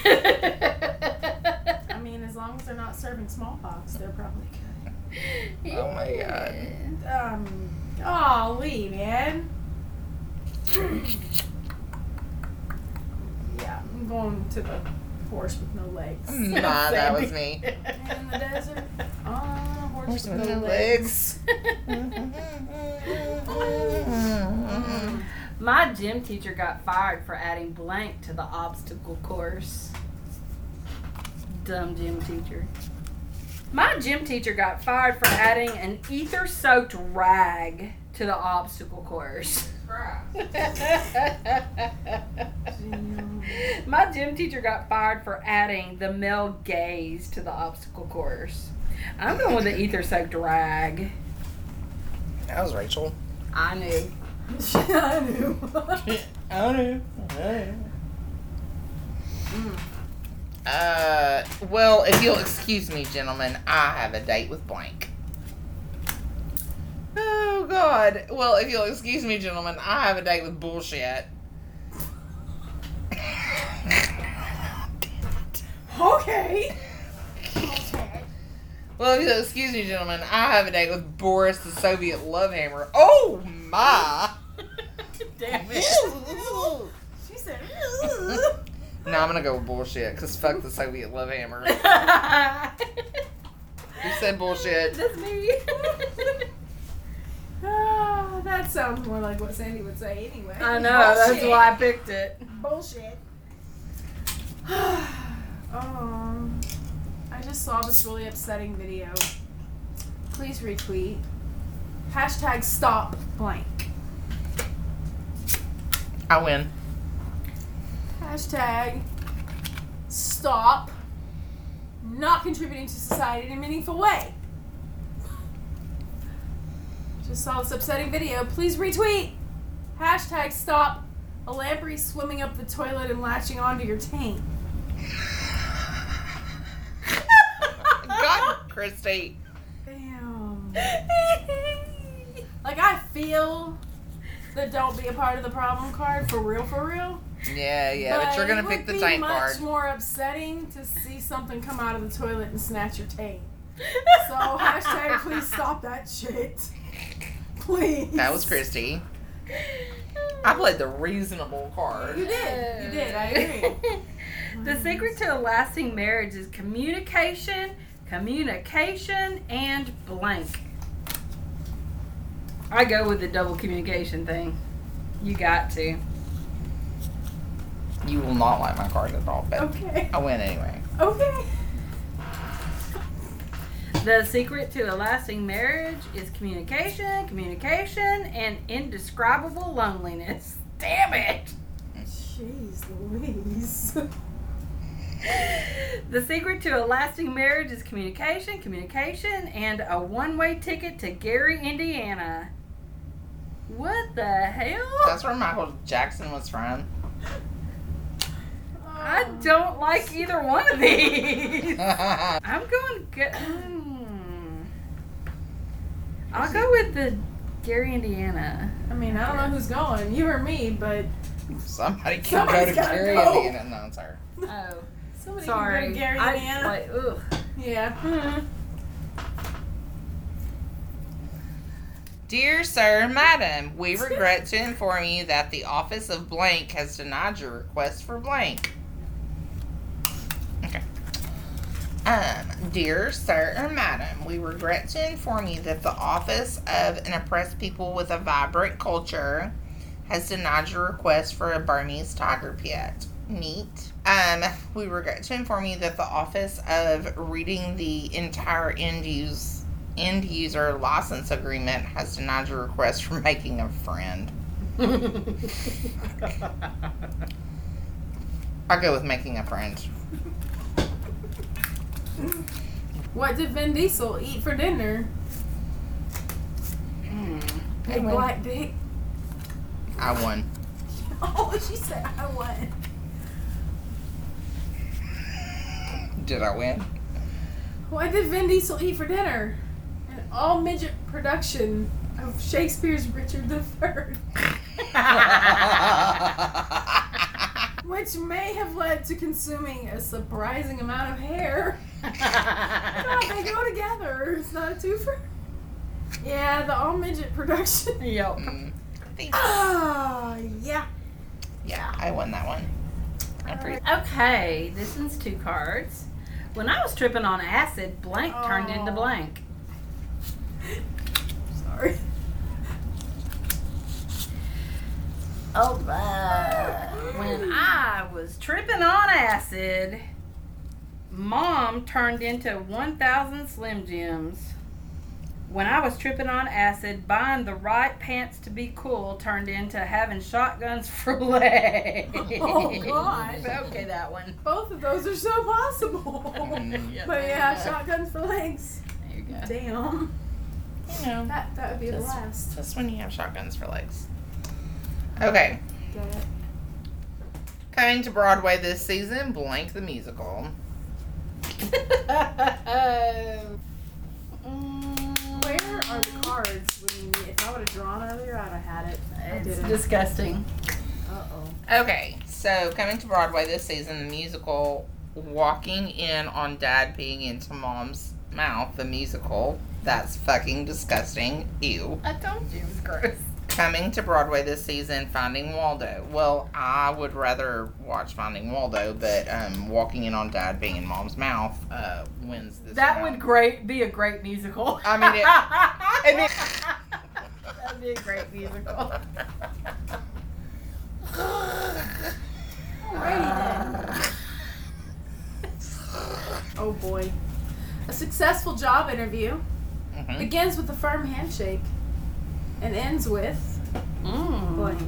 I mean, as long as they're not serving smallpox, they're probably good. Oh my god. Um, golly, man. Yeah, I'm going to the horse with no legs. Nah, that was me. In the desert, on a horse, Horse with with no no legs. My gym teacher got fired for adding blank to the obstacle course. Dumb gym teacher. My gym teacher got fired for adding an ether-soaked rag to the obstacle course. My gym teacher got fired for adding the male gaze to the obstacle course. I'm going with the ether-soaked rag. That was Rachel. I knew. I knew. I knew. Uh, well, if you'll excuse me, gentlemen, I have a date with blank. Oh, God. Well, if you'll excuse me, gentlemen, I have a date with bullshit. Okay. Well, if you'll excuse me, gentlemen, I have a date with Boris the Soviet Love Hammer. Oh, my. Damn it. She said, No, I'm gonna go with bullshit, because fuck the Soviet Love Hammer. You said bullshit. That's me. oh, that sounds more like what Sandy would say anyway. I know, that's Bullshit. why I picked it. Bullshit. um, I just saw this really upsetting video. Please retweet. Hashtag stop blank. I win. Hashtag stop not contributing to society in a meaningful way. Just saw this upsetting video. Please retweet. Hashtag stop a lamprey swimming up the toilet and latching onto your taint. God, Christy. Damn. Like, I feel the don't be a part of the problem card for real, for real. Yeah, yeah, but, you're gonna it pick the would tank be card. much more upsetting to see something come out of the toilet and snatch your taint. So, hashtag please stop that shit. Please. That was Christy. I played the reasonable card. You did. You did. I agree. The secret to a lasting marriage is communication, communication, and blank. I go with the double communication thing. You got to. You will not like my card at all, but Okay. I win anyway. Okay. The secret to a lasting marriage is communication, communication, and indescribable loneliness. Damn it! Jeez Louise. The secret to a lasting marriage is communication, communication, and a one-way ticket to Gary, Indiana. What the hell? That's where Michael Jackson was from. I don't like either one of these. I'm going to go. Hmm. I'll go with the Gary, Indiana. I mean, I don't know who's going, you or me, but Somebody can Somebody's go to gotta Gary, go. Indiana. No, it's her. Oh, somebody sorry. can go to Gary, I, Indiana. like, ugh. Yeah. Mhm. Dear Sir, Madam, we regret to inform you that the office of blank has denied your request for blank. Okay. Um, dear Sir or Madam, we regret to inform you that the office of an oppressed people with a vibrant culture has denied your request for a Burmese tiger pet. Neat. Um, we regret to inform you that the office of reading the entire end use end user license agreement has denied your request for making a friend. I'll go with making a friend. What did Vin Diesel eat for dinner? Mm. Big win. black dick. I won. Oh, she said I won. Did I win? What did Vin Diesel eat for dinner? An all midget production of Shakespeare's Richard the Third, which may have led to consuming a surprising amount of hair. God, they go together. It's not a twofer. Yeah, the all midget production. Yep. Mm. Ah, yeah. Yeah, I won that one. I'm pretty. Okay, this one's two cards. When I was tripping on acid, blank turned into Oh. blank. Sorry. Oh, when I was tripping on acid, Mom turned into one thousand Slim Jims. When I was tripping on acid, buying the right pants to be cool turned into having shotguns for legs. Oh, gosh. Okay, that one. Both of those are so possible. Mm. But yeah, shotguns for legs. There you go. Damn. You know, That that would be the Just- last. just when you have shotguns for legs. Okay. Get it? Coming to Broadway this season, Blank the Musical. Where are the cards when you need? If I would have drawn earlier, I'd have had it. I It's didn't. disgusting. Uh oh. Okay, so coming to Broadway this season, the musical Walking In on Dad Peeing Into Mom's Mouth, the musical. That's fucking disgusting. Ew. I told you it was gross. Coming to Broadway this season, Finding Waldo. Well, I would rather watch Finding Waldo, but um, Walking In on Dad Being in Mom's Mouth uh, wins this That round. would great be a great musical. I mean, it- I mean- That'd be a great musical. Alrighty then. Oh boy. A successful job interview Mhm. begins with a firm handshake and ends with Mm. blank.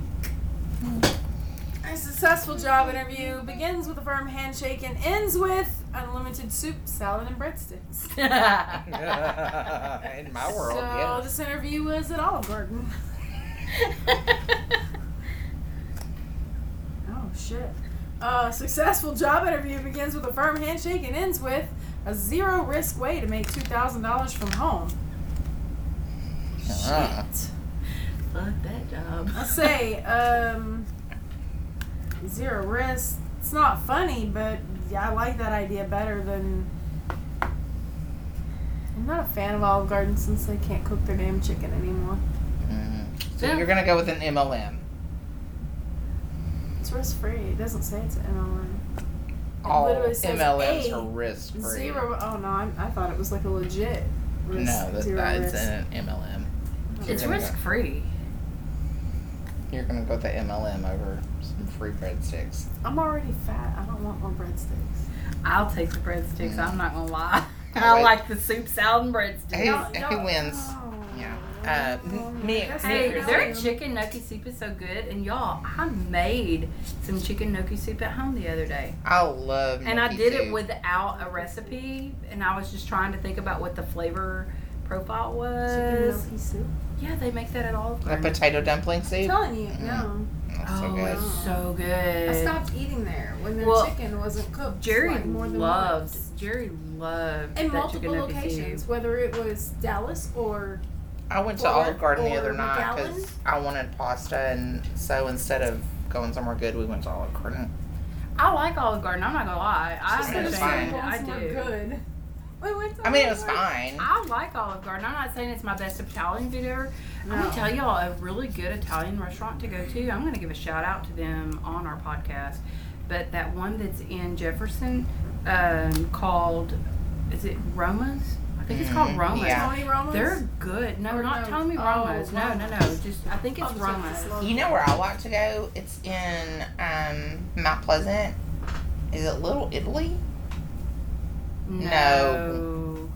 A successful job interview begins with a firm handshake and ends with unlimited soup, salad, and breadsticks. In my world, so yes. this interview was at Olive Garden. Oh shit. A successful job interview begins with a firm handshake and ends with a zero risk way to make two thousand dollars from home. Uh-huh. Shit. Fuck that job. I say, um, zero risk. It's not funny, but yeah, I like that idea better than. I'm not a fan of Olive Garden since they can't cook their damn chicken anymore. Mhm. So Yeah. you're gonna go with an M L M. It's risk free. It doesn't say it's an M L M. It All literally says M L Ms A, are risk free. Zero. Oh no, I, I thought it was like a legit risk. No, that, zero that it's risk. an M L M. It's You're gonna risk free. You're gonna go with the M L M over some free breadsticks. I'm already fat. I don't want more breadsticks. I'll take the breadsticks. I'm not gonna lie. Oh, I wait. like the soup, salad, and breadsticks. Who- Don't- who don't- wins? oh. Yeah. Uh, m- me- That's Hey, not their good. chicken gnocchi soup is so good, and y'all, I made some chicken gnocchi soup at home the other day, I love and I gnocchi did it soup. without a recipe, and I was just trying to think about what the flavor profile Chicken was. gnocchi soup. Yeah, they make that at all. the potato dumpling I'm soup. telling you, Mhm. no. That's so Oh, good. it's so good. I stopped eating there when their Well, chicken wasn't cooked. Jerry like, more than loved. once. Jerry loved In that multiple chicken gnocchi locations, soup. whether it was Dallas or I went to Or- Olive Garden the or other night McAllen? because I wanted pasta, and so instead of going somewhere good, we went to Olive Garden. I like Olive Garden. I'm not gonna lie. I She said it's understand. fine. I Were do. good. We went to I mean, it Olive was Garden. fine. I like Olive Garden. I'm not saying it's my best Italian food ever. I'm No. gonna tell y'all a really good Italian restaurant to go to. I'm gonna give a shout out to them on our podcast. But that one that's in Jefferson, um, called, is it Roma's? I think it's called Mm, Roma's. yeah. Tony Roma's? They're good. No, Or not no. Tommy Oh, Roma's. No, no, no. Roma's. Just I think it's I'll check Roma's. this one. You know where I like to go? It's in um, Mount Pleasant. Is it Little Italy? No. No.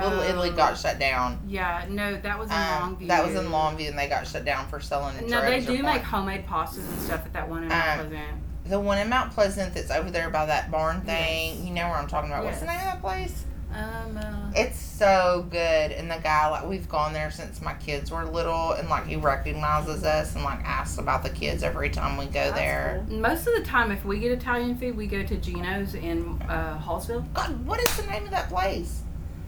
Little Italy got shut down. Yeah, no, that was in Um, Longview. that was in Longview, and they got shut down for selling it. No, they do make homemade pastas and stuff at that one in Mount Um, Pleasant. The one in Mount Pleasant that's over there by that barn thing. Yes. You know where I'm talking about. What's the Yes. name of that place? Um, uh, It's so good. And the guy, like, we've gone there since my kids were little, and, like, he recognizes us and, like, asks about the kids every time we go That's there. cool. most of the time, if we get Italian food, we go to Gino's in uh, Hallsville. God, what is the name of that place?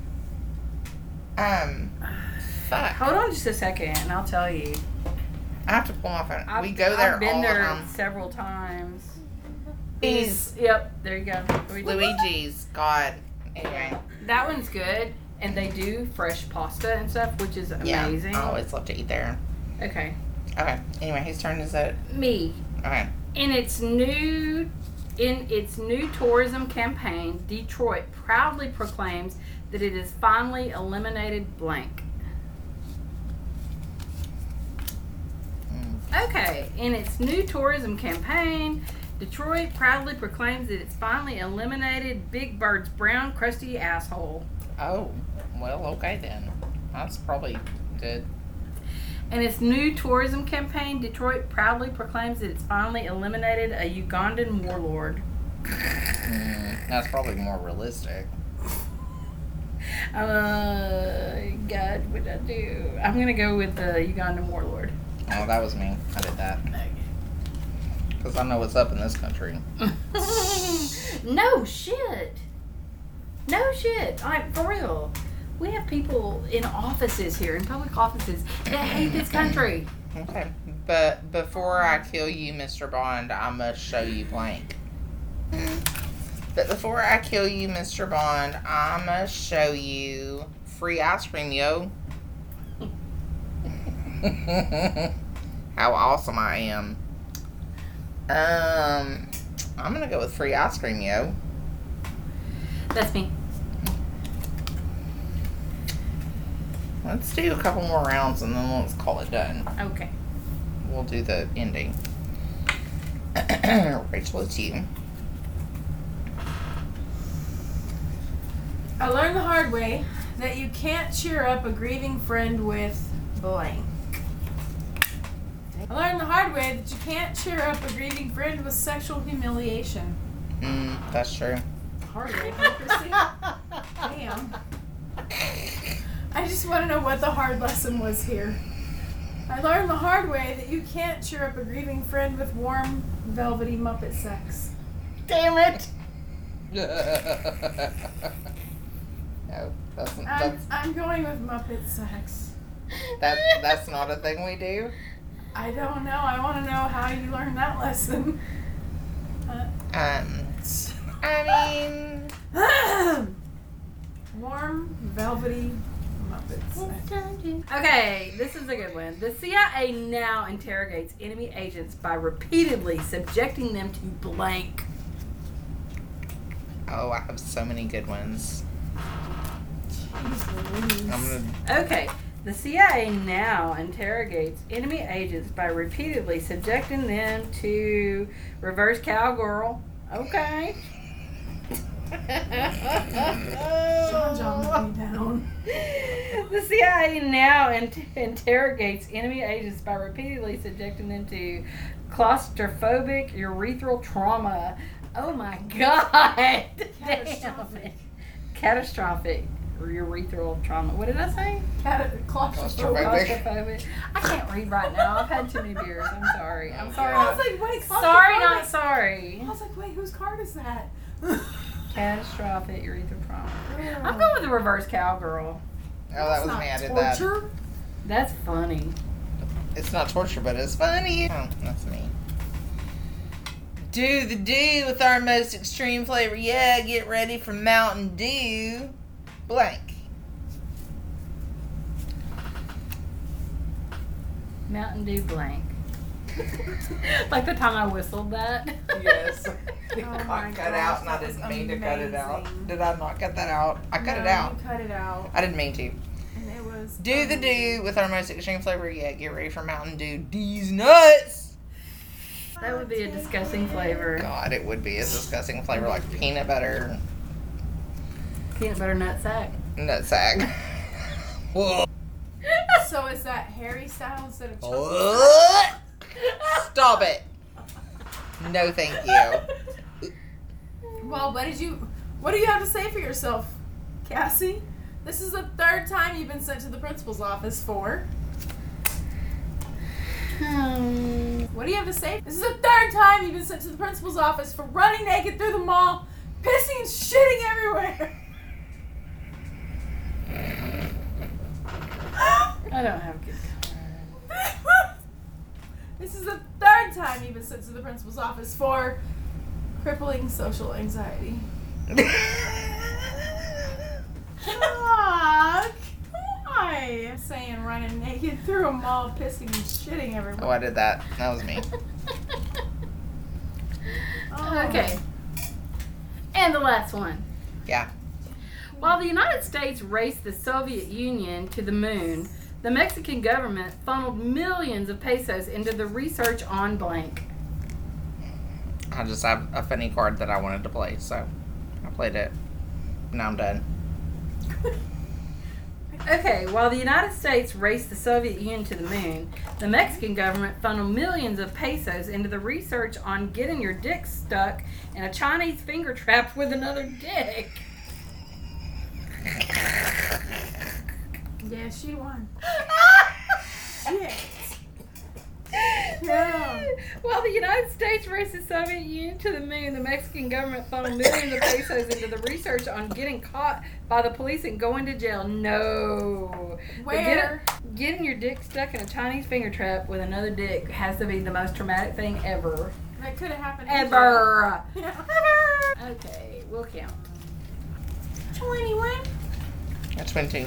Um, fuck. Hold on just a second, and I'll tell you. I have to pull my phone. I've, we go there I've been all there the time. several times. Luigi's. Yep, there you go. Luigi. Luigi's. God. Anyway. That one's good, and they do fresh pasta and stuff, which is amazing. Yeah, I always love to eat there. Okay, Okay. Anyway, whose turn is it? me. Okay. In its new in its new tourism campaign, Detroit proudly proclaims that it has finally eliminated blank. Mm. Okay, in its new tourism campaign, Detroit proudly proclaims that it's finally eliminated Big Bird's brown crusty asshole. Oh, well, okay then. That's probably good. In its new tourism campaign, Detroit proudly proclaims that it's finally eliminated a Ugandan warlord. Mm, that's probably more realistic. Uh, God, what did I do? I'm gonna go with the Ugandan warlord. Oh, that was me. I did that. Because I know what's up in this country. No shit. No shit. Like, for real. We have people in offices here, in public offices, that hate this country. Okay. But before I kill you, Mister Bond, I must show you blank. But before I kill you, Mister Bond, I must show you free ice cream, yo. How awesome I am. Um, I'm gonna go with free ice cream, yo. That's me. Let's do a couple more rounds and then let's call it done. Okay. We'll do the ending. Rachel, it's you. I learned the hard way that you can't cheer up a grieving friend with blank. I learned the hard way that you can't cheer up a grieving friend with sexual humiliation. Mm, that's true. Hard way, Chrissy. Damn. I just want to know what the hard lesson was here. I learned the hard way that you can't cheer up a grieving friend with warm, velvety Muppet sex. Damn it! No, that's, I'm, that's, I'm going with Muppet sex. that, that's not a thing we do. I don't know. I want to know how you learned that lesson. Uh, Um, I mean... warm, velvety Muppet sex. Okay, this is a good one. The C I A now interrogates enemy agents by repeatedly subjecting them to blank. Oh, I have so many good ones. Jeez Louise. I'm gonna... Okay, the C I A now interrogates enemy agents by repeatedly subjecting them to reverse cowgirl. Okay. John John me down. The C I A now in- interrogates enemy agents by repeatedly subjecting them to claustrophobic urethral trauma. Oh my God! Catastrophic. Damn. Catastrophic urethral trauma. What did I say? Cat- claustrophobic. Claustrophobic. Claustrophobic. I can't read right now. I've had too many beers. I'm sorry. I'm sorry. I was Not, like, wait, sorry, claustrophobic. not sorry. I was like, wait, whose card is that? Catastrophic urethral trauma. I'm going with the reverse cowgirl. Oh, that was me. I did that. torture. That's funny. It's not torture, but it's funny. Oh, that's me. Do the do with our most extreme flavor. Yeah, get ready for Mountain Dew. Blank. Mountain Dew blank. Like the time I whistled that. Yes. It Oh got my cut gosh, out, and I that was didn't mean to cut it out. amazing. Did I not cut that out? I cut No, it out. You cut it out. I didn't mean to. And it was. Do the amazing. do with our most extreme flavor. Yeah, get ready for Mountain Dew. These nuts. That would be a disgusting flavor. God, it would be a disgusting flavor like peanut butter. Peanut butter nut sack. Nutsack. Whoa. So is that Harry style instead of Chucky? What? Stop it. No, thank you. Well, what did you? What do you have to say for yourself, Cassie? This is the third time you've been sent to the principal's office for. Hmm. What do you have to say? This is the third time you've been sent to the principal's office for running naked through the mall, pissing and shitting everywhere. I don't have good This is the third time you've been sent to the principal's office for crippling social anxiety. Fuck. Why? I'm saying running naked through a mall, pissing and shitting everywhere. Oh, I did that. That was me. Oh. Okay. And the last one. Yeah. While the United States raced the Soviet Union to the moon, the Mexican government funneled millions of pesos into the research on blank. I just have a funny card that I wanted to play, so I played it. Now I'm done. Okay, while the United States raced the Soviet Union to the moon, the Mexican government funneled millions of pesos into the research on getting your dick stuck in a Chinese finger trap with another dick. Yeah, she won. Shit. Yeah. While the United States raced the Soviet Union to the moon, the Mexican government funneled millions of pesos into the research on getting caught by the police and going to jail. No. Where? Get, getting your dick stuck in a Chinese finger trap with another dick has to be the most traumatic thing ever. That could have happened. Ever. Yeah. Ever. Okay, we'll count. twenty-one. That's twenty.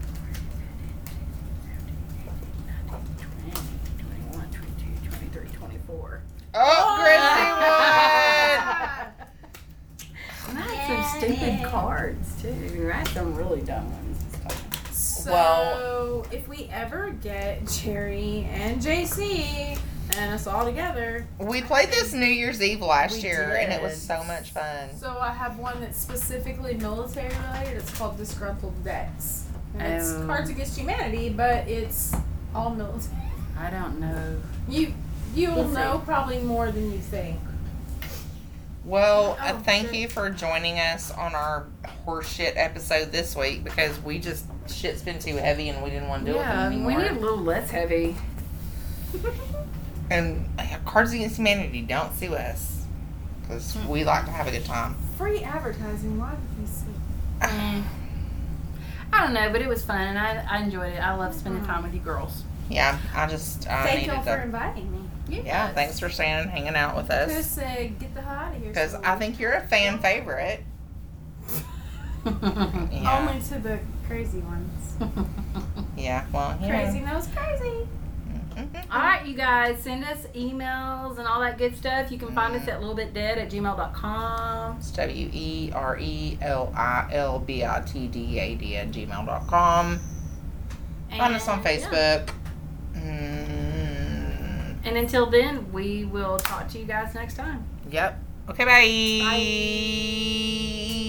Oh, Chrissy won! And I had some stupid cards too. I had some really dumb ones. So, Well- if we ever get Jerry and J C and us all together, We played this New Year's Eve last We year, and it was did. so much fun. so I have one that's specifically military related. It's called Disgruntled Vets. And it's Oh. Cards Against Humanity, but it's all military. I don't know. You you will We'll see. know probably more than you think. Well, uh, Oh, thank shit. you for joining us on our horseshit episode this week because we just shit's been too heavy and we didn't want to do Yeah, it we anymore. need a little less heavy. And uh, Cards Against Humanity, don't sue us because we like to have a good time. Free advertising. Why would we see? Mm. I don't know, but it was fun and I, I enjoyed it. I love spending time with you girls. Yeah, I just I Thank needed y'all for to. inviting me. Yeah, thanks for staying and hanging out with Could have us said, get the hell out of here. because so I think you're a fan favorite. Yeah, Only to the crazy ones. yeah. Well, you Crazy know. knows crazy. Mhm. All right, you guys, send us emails and all that good stuff. You can find us at littlebitdead at gmail dot com. It's W E R E L I L B I T D A D at gmail dot com. Find us on Facebook. Mm, And until then, we will talk to you guys next time. yep. Okay, bye. Bye.